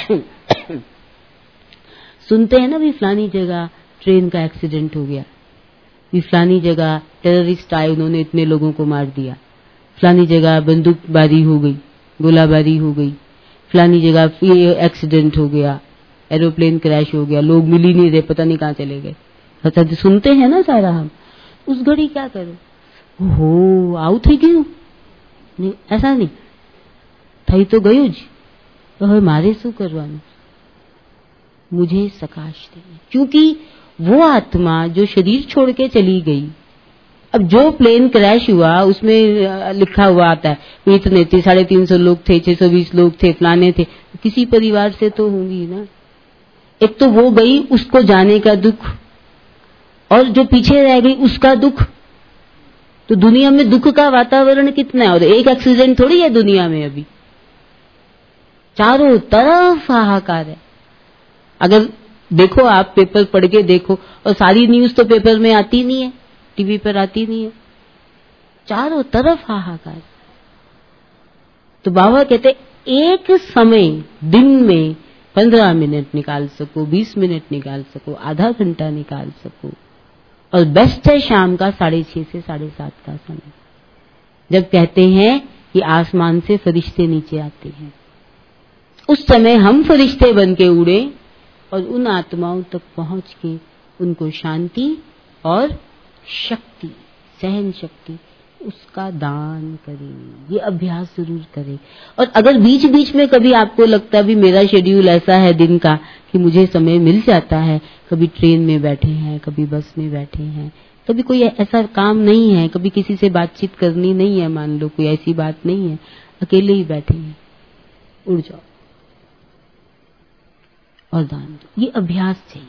सुनते हैं ना भी फलानी जगह ट्रेन का एक्सीडेंट हो गया, भी फलानी जगह टेररिस्ट आए, उन्होंने इतने लोगों को मार दिया, फलानी जगह बंदूकबाजी हो गई, गोलाबारी हो गई, फलानी जगह ये एक्सीडेंट हो गया, एरोप्लेन क्रैश हो गया, लोग मिल ही नहीं रहे, पता नहीं कहां चले गए। अच्छा, सुनते हैं ना सारा हम। उस घड़ी क्या करो, हो आउ थी गયું, नहीं ऐसा नहीं, થઈ તો ગયું જ, તો હવે મારે શું કરવાનું, मुझे सकाश देना। क्योंकि वो आत्मा जो शरीर छोड़ के चली गई, अब जो प्लेन क्रैश हुआ उसमें लिखा हुआ आता है इतने थे, 350 लोग थे, 620 लोग थे, फलाने थे, किसी परिवार से तो होंगी ना। एक तो वो गई, उसको जाने का दुख, और जो पीछे रह गई उसका दुख। तो दुनिया में दुख का वातावरण कितना है, और एक एक्सीडेंट थोड़ी है दुनिया में, अभी चारों तरफ हाहाकार है। अगर देखो आप, पेपर पढ़ के देखो, और सारी न्यूज तो पेपर में आती नहीं है, टीवी पर आती नहीं है, चारों तरफ हाहाकार। तो बाबा कहते एक समय दिन में 15 मिनट निकाल सको, 20 मिनट निकाल सको, आधा घंटा निकाल सको, और बेस्ट है शाम का 6:30 से 7:30 का समय, जब कहते हैं कि आसमान से फरिश्ते नीचे आते हैं। उस समय हम फरिश्ते बन के उड़े और उन आत्माओं तक पहुंच के उनको शांति और शक्ति, सहन शक्ति, उसका दान करें। ये अभ्यास जरूर करें। और अगर बीच बीच में कभी आपको लगता भी मेरा शेड्यूल ऐसा है दिन का कि मुझे समय मिल जाता है, कभी ट्रेन में बैठे हैं, कभी बस में बैठे हैं, कभी कोई ऐसा काम नहीं है, कभी किसी से बातचीत करनी नहीं है, मान लो कोई ऐसी बात नहीं है, अकेले ही बैठे हैं, उड़ जाओ और दान दो। ये अभ्यास चाहिए।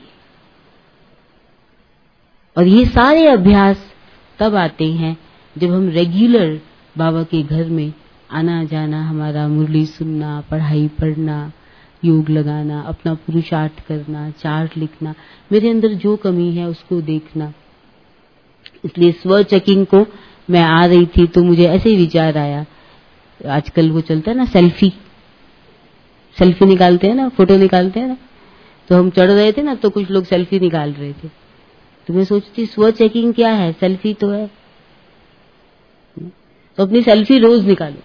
और ये सारे अभ्यास तब आते हैं जब हम रेगुलर बाबा के घर में आना जाना, हमारा मुरली सुनना, पढ़ाई पढ़ना, योग लगाना, अपना पुरुषार्थ करना, चार्ट लिखना, मेरे अंदर जो कमी है उसको देखना। इसलिए स्व चेकिंग को मैं आ रही थी तो मुझे ऐसे ही विचार आया, आजकल वो चलता है ना सेल्फी निकालते हैं ना, फोटो निकालते हैं ना, तो हम चढ़ रहे थे ना तो कुछ लोग सेल्फी निकाल रहे थे, तो मैं सोचती स्व चेकिंग क्या है, सेल्फी तो है, तो अपनी सेल्फी रोज निकालो।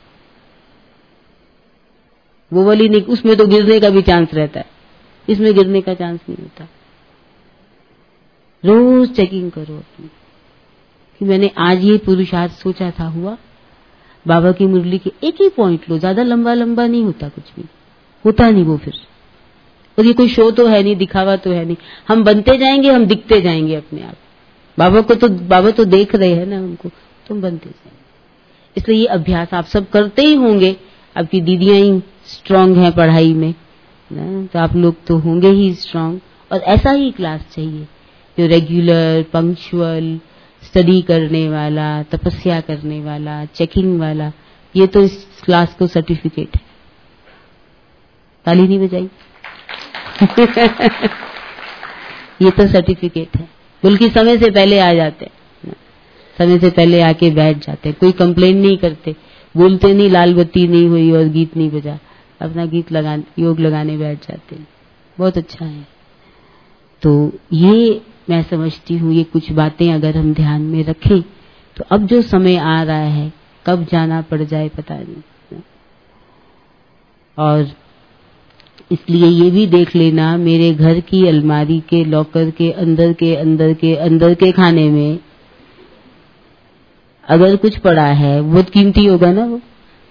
वो वाली नहीं, उसमें तो गिरने का भी चांस रहता है, इसमें गिरने का चांस नहीं होता। रोज चेकिंग करो अपनी कि मैंने आज ये पुरुषार्थ सोचा था, हुआ। बाबा की मुरली के एक ही पॉइंट लो, ज्यादा लंबा लंबा नहीं होता, कुछ भी होता नहीं वो फिर। और ये कोई शो तो है नहीं, दिखावा तो है नहीं, हम बनते जाएंगे, हम दिखते जाएंगे अपने आप। बाबा तो देख रहे हैं ना हमको, तुम बनते जाएंगे। इसलिए ये अभ्यास आप सब करते ही होंगे। आपकी दीदियां ही स्ट्रांग हैं पढ़ाई में ना, तो आप लोग तो होंगे ही स्ट्रांग। और ऐसा ही क्लास चाहिए जो रेगुलर, पंक्चुअल, स्टडी करने वाला, तपस्या करने वाला, चेकिंग वाला। ये तो इस क्लास को सर्टिफिकेट है। ताली नहीं बजाई ये तो सर्टिफिकेट है। बल्कि समय से पहले आ जाते हैं, समय से पहले आके बैठ जाते हैं, कोई कंप्लेन नहीं करते, बोलते नहीं लाल बत्ती नहीं हुई और गीत नहीं बजा, अपना गीत योग लगाने बैठ जाते हैं। बहुत अच्छा है। तो ये मैं समझती हूँ, ये कुछ बातें अगर हम ध्यान में रखें तो अब जो समय आ रहा है, कब जाना पड़ जाए पता नहीं। और इसलिए ये भी देख लेना, मेरे घर की अलमारी के लॉकर के अंदर के अंदर के अंदर के खाने में अगर कुछ पड़ा है, बहुत कीमती होगा ना वो।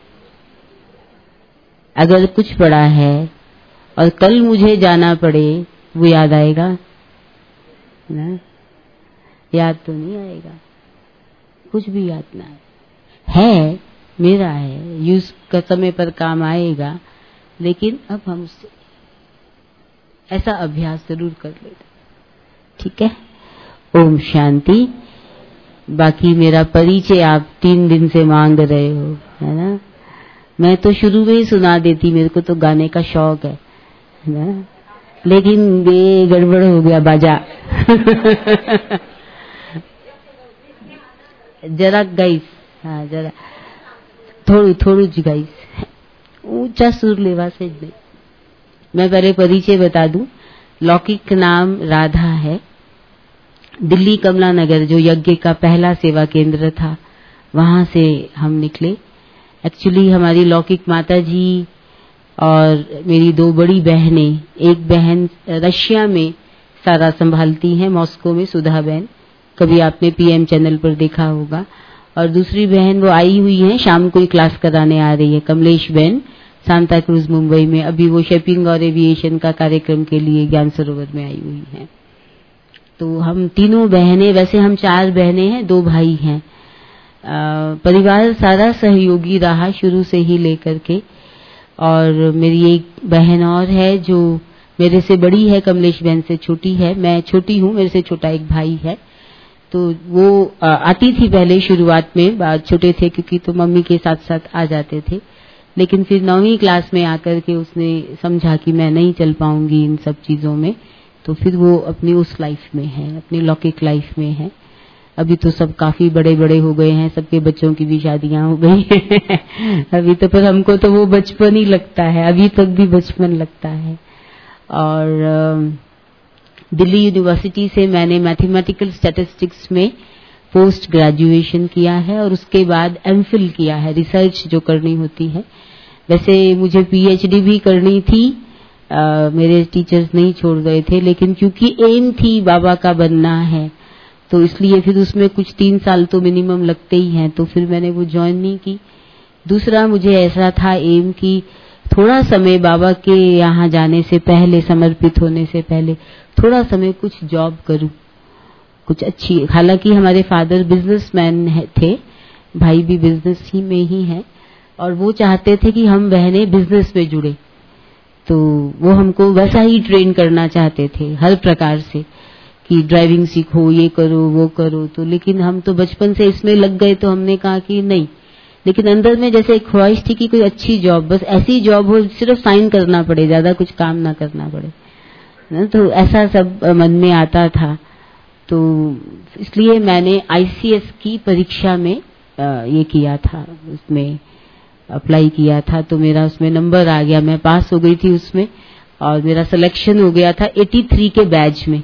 अगर कुछ पड़ा है और कल मुझे जाना पड़े, वो याद आएगा ना? याद तो नहीं आएगा, कुछ भी याद ना है, मेरा है, यूज का समय पर काम आएगा। लेकिन अब हम उससे ऐसा अभ्यास जरूर कर लेते, ठीक है। ओम शांति। बाकी मेरा परिचय आप 3 दिन से मांग रहे हो, है ना। मैं तो शुरू में ही सुना देती, मेरे को तो गाने का शौक है ना, लेकिन ये गड़बड़ हो गया बाजा जरा गाइस, हाँ जरा थोड़ू जी गाइस, ऊंचा सुर लेवा से नहीं। मैं पहले परिचय बता दूं। लौकिक नाम राधा है। दिल्ली कमला नगर जो यज्ञ का पहला सेवा केंद्र था, वहां से हम निकले। एक्चुअली हमारी लौकिक माता जी और मेरी 2 बड़ी बहनें, एक बहन रशिया में सारा संभालती हैं, मॉस्को में, सुधा बहन, कभी आपने पीएम चैनल पर देखा होगा। और दूसरी बहन वो आई हुई है, शाम को ही क्लास कराने आ रही है, कमलेश बहन, सांता क्रूज मुंबई में। अभी वो शिपिंग और एविएशन का कार्यक्रम के लिए ज्ञान सरोवर में आई हुई हैं। तो हम तीनों बहनें, वैसे हम 4 बहनें हैं, 2 भाई हैं। परिवार सारा सहयोगी रहा शुरू से ही लेकर के। और मेरी एक बहन और है जो मेरे से बड़ी है, कमलेश बहन से छोटी है। मैं छोटी हूँ, मेरे से छोटा एक भाई है। तो वो आती थी पहले शुरुआत में, बाद छोटे थे क्योंकि तो मम्मी के साथ साथ आ जाते थे। लेकिन फिर 9वीं क्लास में आकर के उसने समझा कि मैं नहीं चल पाऊंगी इन सब चीजों में, तो फिर वो अपनी उस लाइफ में है, अपनी लौकिक लाइफ में है। अभी तो सब काफी बड़े बड़े हो गए हैं, सबके बच्चों की भी शादियां हो गई हैं अभी तो, पर हमको तो वो बचपन ही लगता है, अभी तक भी बचपन लगता है। और दिल्ली यूनिवर्सिटी से मैंने मैथमेटिकल स्टैटिस्टिक्स में पोस्ट ग्रेजुएशन किया है और उसके बाद एमफिल किया है, रिसर्च जो करनी होती है। वैसे मुझे पीएचडी भी करनी थी, मेरे टीचर्स नहीं छोड़ गए थे, लेकिन क्योंकि एम थी बाबा का बनना है, तो इसलिए फिर उसमें कुछ 3 साल तो मिनिमम लगते ही हैं, तो फिर मैंने वो ज्वाइन नहीं की। दूसरा मुझे ऐसा था एम कि थोड़ा समय बाबा के यहाँ जाने से पहले, समर्पित होने से पहले थोड़ा समय कुछ जॉब करूं, कुछ अच्छी। हालांकि हमारे फादर बिजनेसमैन थे, भाई भी बिजनेस ही में ही है, और वो चाहते थे कि हम बहनें बिजनेस में जुड़े, तो वो हमको वैसा ही ट्रेन करना चाहते थे हर प्रकार से कि ड्राइविंग सीखो, ये करो, वो करो। तो लेकिन हम तो बचपन से इसमें लग गए, तो हमने कहा कि नहीं। लेकिन अंदर में जैसे एक ख्वाहिश थी कि कोई अच्छी जॉब, बस ऐसी जॉब हो सिर्फ साइन करना पड़े, ज्यादा कुछ काम ना करना पड़े ना, तो ऐसा सब मन में आता था। तो इसलिए मैंने आईसीएस की परीक्षा में ये किया था, उसमें अप्लाई किया था, तो मेरा उसमें नंबर आ गया, मैं पास हो गई थी उसमें, और मेरा सिलेक्शन हो गया था 83 के बैच में,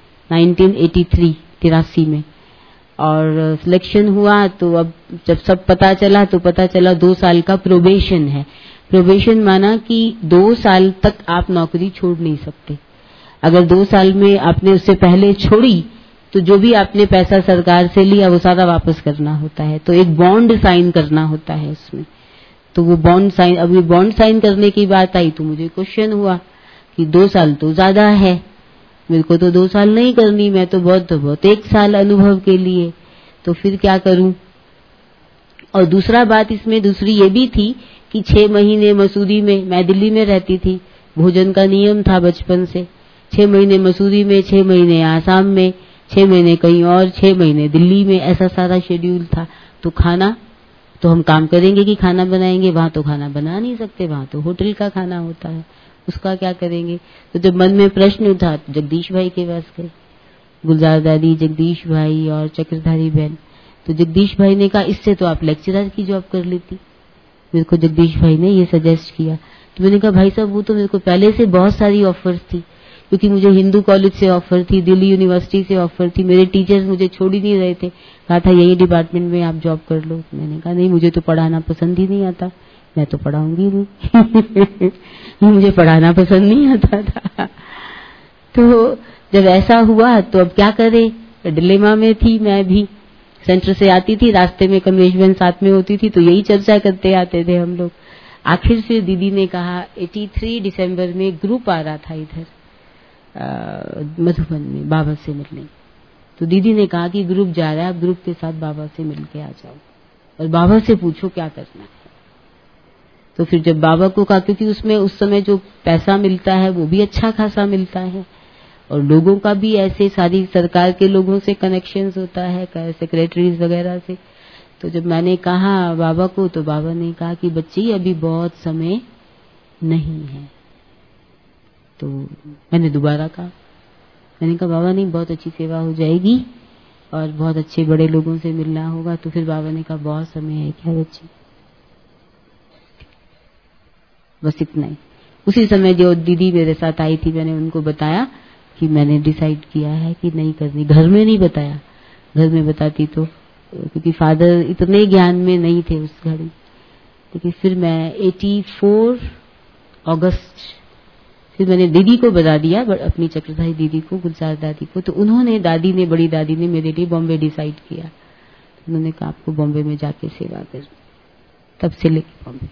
1983 में। और सिलेक्शन हुआ तो अब जब सब पता चला तो पता चला 2 साल का प्रोबेशन है। प्रोबेशन माना कि 2 साल तक आप नौकरी छोड़ नहीं सकते। अगर 2 साल में आपने उससे पहले छोड़ी तो जो भी आपने पैसा सरकार से लिया वो सारा वापस करना होता है, तो एक बॉन्ड साइन करना होता है उसमें। तो वो बॉन्ड साइन, अब ये बॉन्ड साइन करने की बात आई तो मुझे क्वेश्चन हुआ कि 2 साल तो ज्यादा है, मेरे को तो 2 साल नहीं करनी, मैं तो बहुत 1 साल अनुभव के लिए, तो फिर क्या करूं। और दूसरा बात इसमें दूसरी ये भी थी कि 6 महीने मसूरी में, मैं दिल्ली में रहती थी, भोजन का नियम था बचपन से, 6 महीने मसूरी में, 6 महीने आसाम में, 6 महीने कहीं और, 6 महीने दिल्ली में, ऐसा सारा शेड्यूल था। तो खाना तो हम काम करेंगे कि खाना बनाएंगे, वहां तो खाना बना नहीं सकते, वहां तो होटल का खाना होता है, उसका क्या करेंगे। तो जब मन में प्रश्न उठा तो जगदीश भाई के पास गए, गुलजार दादी, जगदीश भाई और चक्रधारी बहन। तो जगदीश भाई ने कहा इससे तो आप लेक्चरर की जॉब कर लेती। मेरे को जगदीश भाई ने ये सजेस्ट किया। तो मैंने कहा भाई साहब वो तो मेरे को पहले से बहुत सारी ऑफर्स थी, क्योंकि मुझे हिंदू कॉलेज से ऑफर थी, दिल्ली यूनिवर्सिटी से ऑफर थी, मेरे टीचर्स मुझे छोड़ ही नहीं रहे थे, कहा था यही डिपार्टमेंट में आप जॉब कर लो। मैंने कहा नहीं, मुझे तो पढ़ाना पसंद ही नहीं आता, मैं तो पढ़ाऊंगी नहीं मुझे पढ़ाना पसंद नहीं आता था। तो जब ऐसा हुआ तो अब क्या करें, डिलेमा में थी मैं भी। सेंटर से आती थी, रास्ते में कमलेश बहन साथ में होती थी, तो यही चर्चा करते आते थे हम लोग। आखिर फिर दीदी ने कहा 83 दिसंबर में ग्रुप आ रहा था इधर मधुबन में बाबा से मिलने। तो दीदी ने कहा कि ग्रुप जा रहा है, आप ग्रुप के साथ बाबा से मिल के आ जाओ और बाबा से पूछो क्या करना है। तो फिर जब बाबा को कहा, क्योंकि उसमें उस समय जो पैसा मिलता है वो भी अच्छा खासा मिलता है और लोगों का भी ऐसे सारी सरकार के लोगों से कनेक्शंस होता है, सेक्रेटरीज वगैरह से। तो जब मैंने कहा बाबा को, तो बाबा ने कहा कि बच्ची अभी बहुत समय नहीं है। तो मैंने दोबारा कहा, मैंने कहा बाबा नहीं, बहुत अच्छी सेवा हो जाएगी और बहुत अच्छे बड़े लोगों से मिलना होगा। तो फिर बाबा ने कहा बहुत समय है क्या बच्ची, बस इतना ही। उसी समय जो दीदी मेरे साथ आई थी, मैंने उनको बताया कि मैंने डिसाइड किया है कि नहीं करनी। घर में नहीं बताया, घर में बताती तो, क्योंकि फादर इतने ज्ञान में नहीं थे उस घड़ी। लेकिन फिर मैं 84 अगस्त फिर मैंने दीदी को बता दिया, अपनी चक्रधारी दीदी को, गुलजार दादी को। तो उन्होंने, दादी ने, बड़ी दादी ने मेरे लिए बॉम्बे डिसाइड किया। उन्होंने कहा आपको बॉम्बे में जाके सेवा कर। तब से लेके बॉम्बे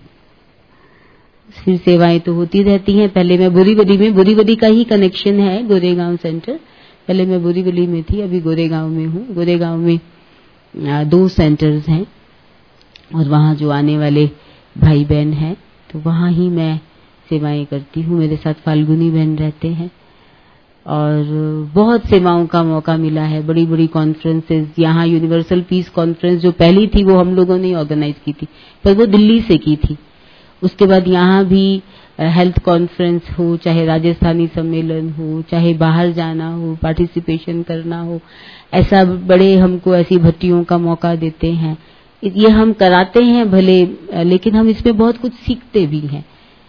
फिर सेवाएं तो होती रहती हैं। पहले मैं बोरीवली में, बोरीवली का ही कनेक्शन है गोरेगांव सेंटर, पहले मैं बोरीवली में थी, अभी गोरेगांव में हूँ। गोरेगांव में 2 सेंटर्स हैं और वहाँ जो आने वाले भाई बहन हैं तो वहाँ ही मैं सेवाएं करती हूँ। मेरे साथ फाल्गुनी बहन रहते हैं और बहुत सेवाओं का मौका मिला है। बड़ी बड़ी कॉन्फ्रेंसेस, यहाँ यूनिवर्सल पीस कॉन्फ्रेंस जो पहली थी वो हम लोगों ने ऑर्गेनाइज की थी, पर वो दिल्ली से की थी। उसके बाद यहाँ भी हेल्थ कॉन्फ्रेंस हो, चाहे राजस्थानी सम्मेलन हो, चाहे बाहर जाना हो, पार्टिसिपेशन करना हो, ऐसा बड़े हमको ऐसी भट्टियों का मौका देते हैं। ये हम कराते हैं भले, लेकिन हम इसमें बहुत कुछ सीखते भी हैं।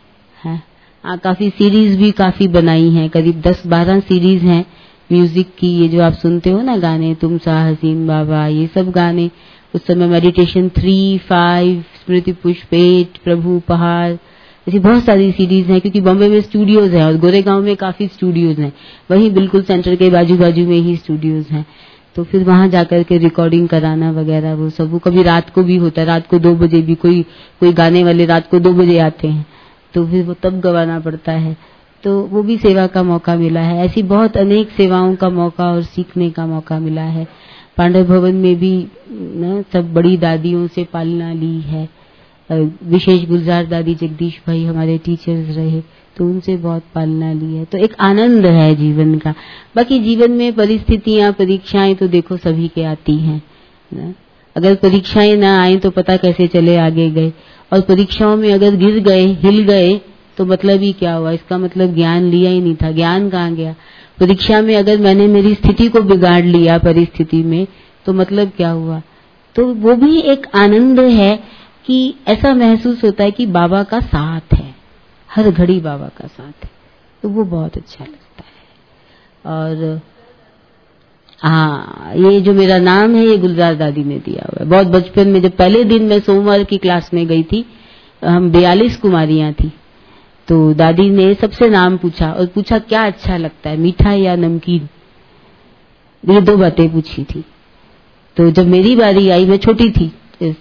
काफी सीरीज भी काफी बनाई हैं, करीब 10-12 सीरीज हैं म्यूजिक की। ये जो आप सुनते हो ना गाने, तुम सा हसीन बाबा, ये सब गाने उस समय मेडिटेशन 3, 5, स्मृति पुष्प 8, प्रभु उपहार, ऐसी बहुत सारी सीरीज हैं। क्योंकि बॉम्बे में स्टूडियोज हैं और गोरेगांव में काफी स्टूडियोज हैं, वहीं बिल्कुल सेंटर के बाजू बाजू में ही स्टूडियोज हैं। तो फिर वहां जाकर के रिकॉर्डिंग कराना वगैरह वो सब, वो कभी रात को भी होता है, रात को 2 बजे भी कोई गाने वाले रात को 2 बजे आते हैं, तो फिर वो तब गवाना पड़ता है। तो वो भी सेवा का मौका मिला है। ऐसी बहुत अनेक सेवाओं का मौका और सीखने का मौका मिला है। पांडव भवन में भी न सब बड़ी दादियों से पालना ली है। विशेष गुलजार दादी, जगदीश भाई हमारे टीचर्स रहे, तो उनसे बहुत पालना ली है। तो एक आनंद है जीवन का। बाकी जीवन में परिस्थितियां, परीक्षाएं तो देखो सभी के आती हैं न? अगर परीक्षाएं ना आए तो पता कैसे चले आगे गए, और परीक्षाओं में अगर गिर गए, हिल गए, तो मतलब ही क्या हुआ, इसका मतलब ज्ञान लिया ही नहीं था। ज्ञान कहाँ गया? परीक्षा में अगर मैंने मेरी स्थिति को बिगाड़ लिया परिस्थिति में, तो मतलब क्या हुआ? तो वो भी एक आनंद है कि ऐसा महसूस होता है कि बाबा का साथ है, हर घड़ी बाबा का साथ है, तो वो बहुत अच्छा लगता है। और हाँ, ये जो मेरा नाम है ये गुलजार दादी ने दिया हुआ है। बहुत बचपन में, जब पहले दिन मैं सोमवार की क्लास में गई थी, हम 42 कुमारियां थी, तो दादी ने सबसे नाम पूछा और पूछा क्या अच्छा लगता है, मीठा या नमकीन? ये 2 बातें पूछी थी। तो जब मेरी बारी आई, मैं छोटी थी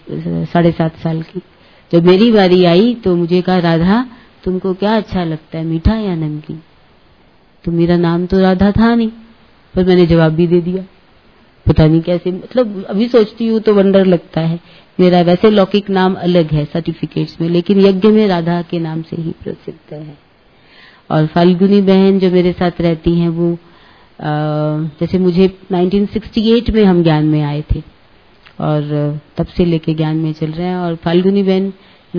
7.5 साल की, जब मेरी बारी आई तो मुझे कहा, राधा तुमको क्या अच्छा लगता है, मीठा या नमकीन? तो मेरा नाम तो राधा था नहीं, पर मैंने जवाब भी दे दिया। पता नहीं कैसे, मतलब अभी सोचती हूँ तो वंडर लगता है। मेरा वैसे लौकिक नाम अलग है सर्टिफिकेट्स में, लेकिन यज्ञ में राधा के नाम से ही प्रसिद्ध है। और फाल्गुनी बहन जो मेरे साथ रहती हैं वो जैसे मुझे 1968 में हम ज्ञान में आए थे और तब से लेके ज्ञान में चल रहे हैं। और फाल्गुनी बहन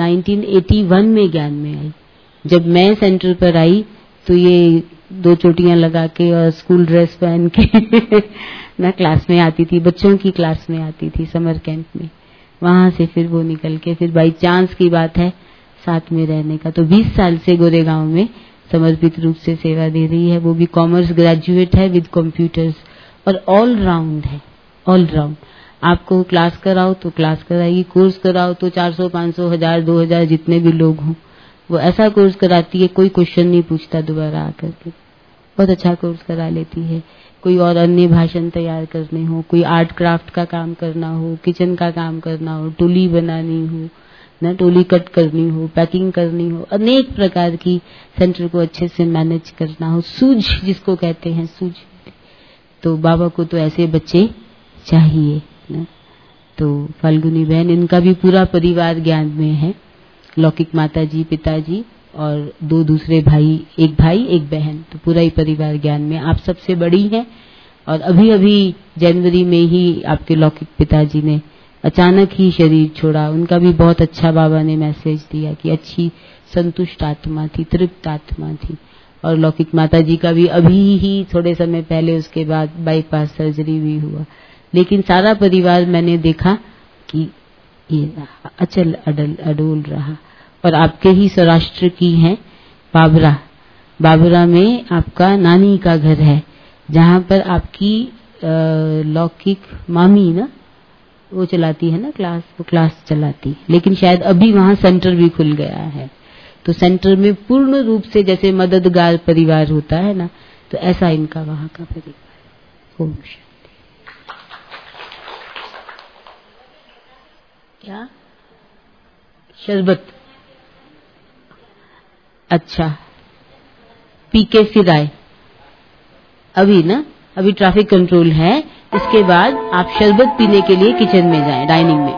1981 में ज्ञान में आई। जब मैं सेंटर पर आई तो ये 2 चोटियां लगा के और स्कूल ड्रेस पहन के ना क्लास में आती थी, बच्चों की क्लास में आती थी समर कैंप में। वहां से फिर वो निकल के फिर बाई चांस की बात है साथ में रहने का। तो 20 साल से गोरेगांव में समर्पित रूप से सेवा दे रही है। वो भी कॉमर्स ग्रेजुएट है विद कंप्यूटर्स और ऑल राउंड है, ऑल राउंड। आपको क्लास कराओ तो क्लास कराएगी, कोर्स कराओ तो 400, 500, 1000, 2000 जितने भी लोग हों वो ऐसा कोर्स कराती है, कोई क्वेश्चन नहीं पूछता दोबारा आकर के। बहुत अच्छा कोर्स करा लेती है। कोई और अन्य भाषण तैयार करने हो, कोई आर्ट क्राफ्ट का काम करना हो, किचन का काम करना हो, टोली बनानी हो ना, टोली कट करनी हो, पैकिंग करनी हो, अनेक प्रकार की सेंटर को अच्छे से मैनेज करना हो, सूझ जिसको कहते हैं सूझ, तो बाबा को तो ऐसे बच्चे चाहिए ना। तो फाल्गुनी बहन, इनका भी पूरा परिवार ज्ञान में है। लौकिक माता जी, पिताजी और 2 दूसरे भाई, एक भाई एक बहन, तो पूरा ही परिवार ज्ञान में। आप सबसे बड़ी हैं और अभी अभी जनवरी में ही आपके लौकिक पिताजी ने अचानक ही शरीर छोड़ा। उनका भी बहुत अच्छा बाबा ने मैसेज दिया कि अच्छी संतुष्ट आत्मा थी, तृप्त आत्मा थी। और लौकिक माता जी का भी अभी ही थोड़े समय पहले उसके बाद बाईपास सर्जरी भी हुआ। लेकिन सारा परिवार मैंने देखा कि ये अचल अडोल रहा। और आपके ही सौराष्ट्र की हैं बाबरा, बाबरा में आपका नानी का घर है जहाँ पर आपकी लौकिक मामी ना वो चलाती है ना क्लास, वो क्लास चलाती है। लेकिन शायद अभी वहाँ सेंटर भी खुल गया है, तो सेंटर में पूर्ण रूप से जैसे मददगार परिवार होता है ना, तो ऐसा इनका वहाँ का परिवार। ओम शांति। क्या शरबत? अच्छा, पी के फिर आए अभी ना, अभी ट्रैफिक कंट्रोल है, इसके बाद आप शरबत पीने के लिए किचन में जाएं, डाइनिंग में।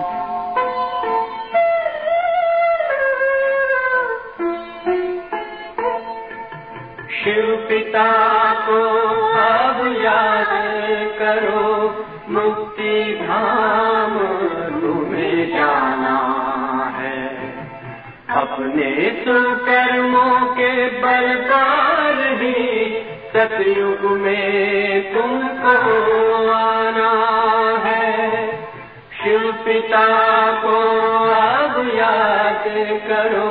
शिव पिता को अब याद करो, मुक्ति धाम तुम्हें जाना है। अपने सुकर्मों के बल पर ही सतयुग में तुमको आना है। शिव पिता को अब याद करो।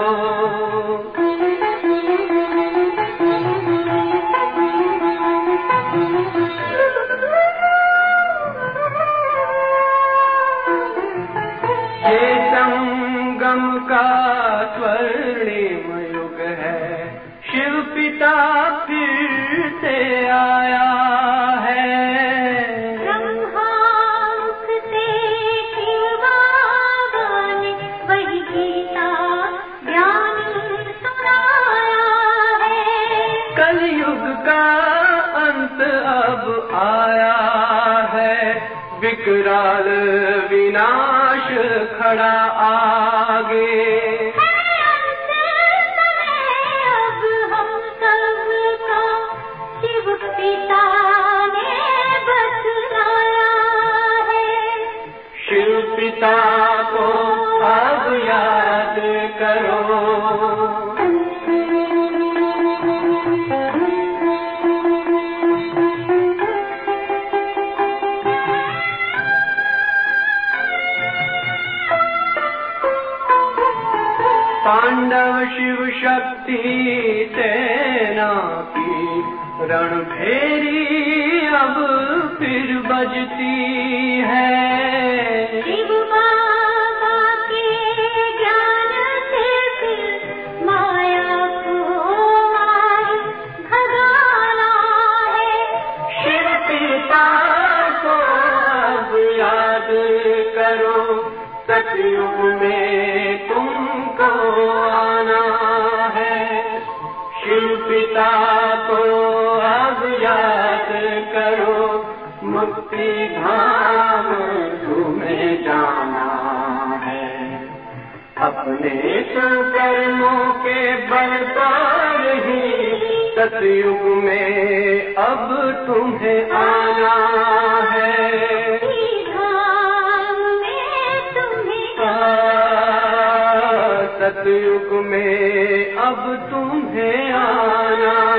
ये संगम का स्वर्णिम युग है, शिव पिता फिर से आया है। ब्रह्मामुख से शिव बाबा ने वही गीता ज्ञान सुनाया है। कलयुग का अंत अब आया है, विकराल विनाश खड़ा आगे। पिता को अब याद करो। पांडव शिव शक्ति सेना की रणभेरी अब फिर बजती है। शिव बाबा के ज्ञान से फिर माया को मार भगाना है। शिव पिता करो, सतयुग में तुमको आना है। शिव पिता को अब याद करो, मुक्ति धाम तुम्हें जाना है। अपने कर्मों के बल पर ही सतयुग में अब तुम्हें आना है। धाम में तुम्हें सतयुग में अब तुम्हें आना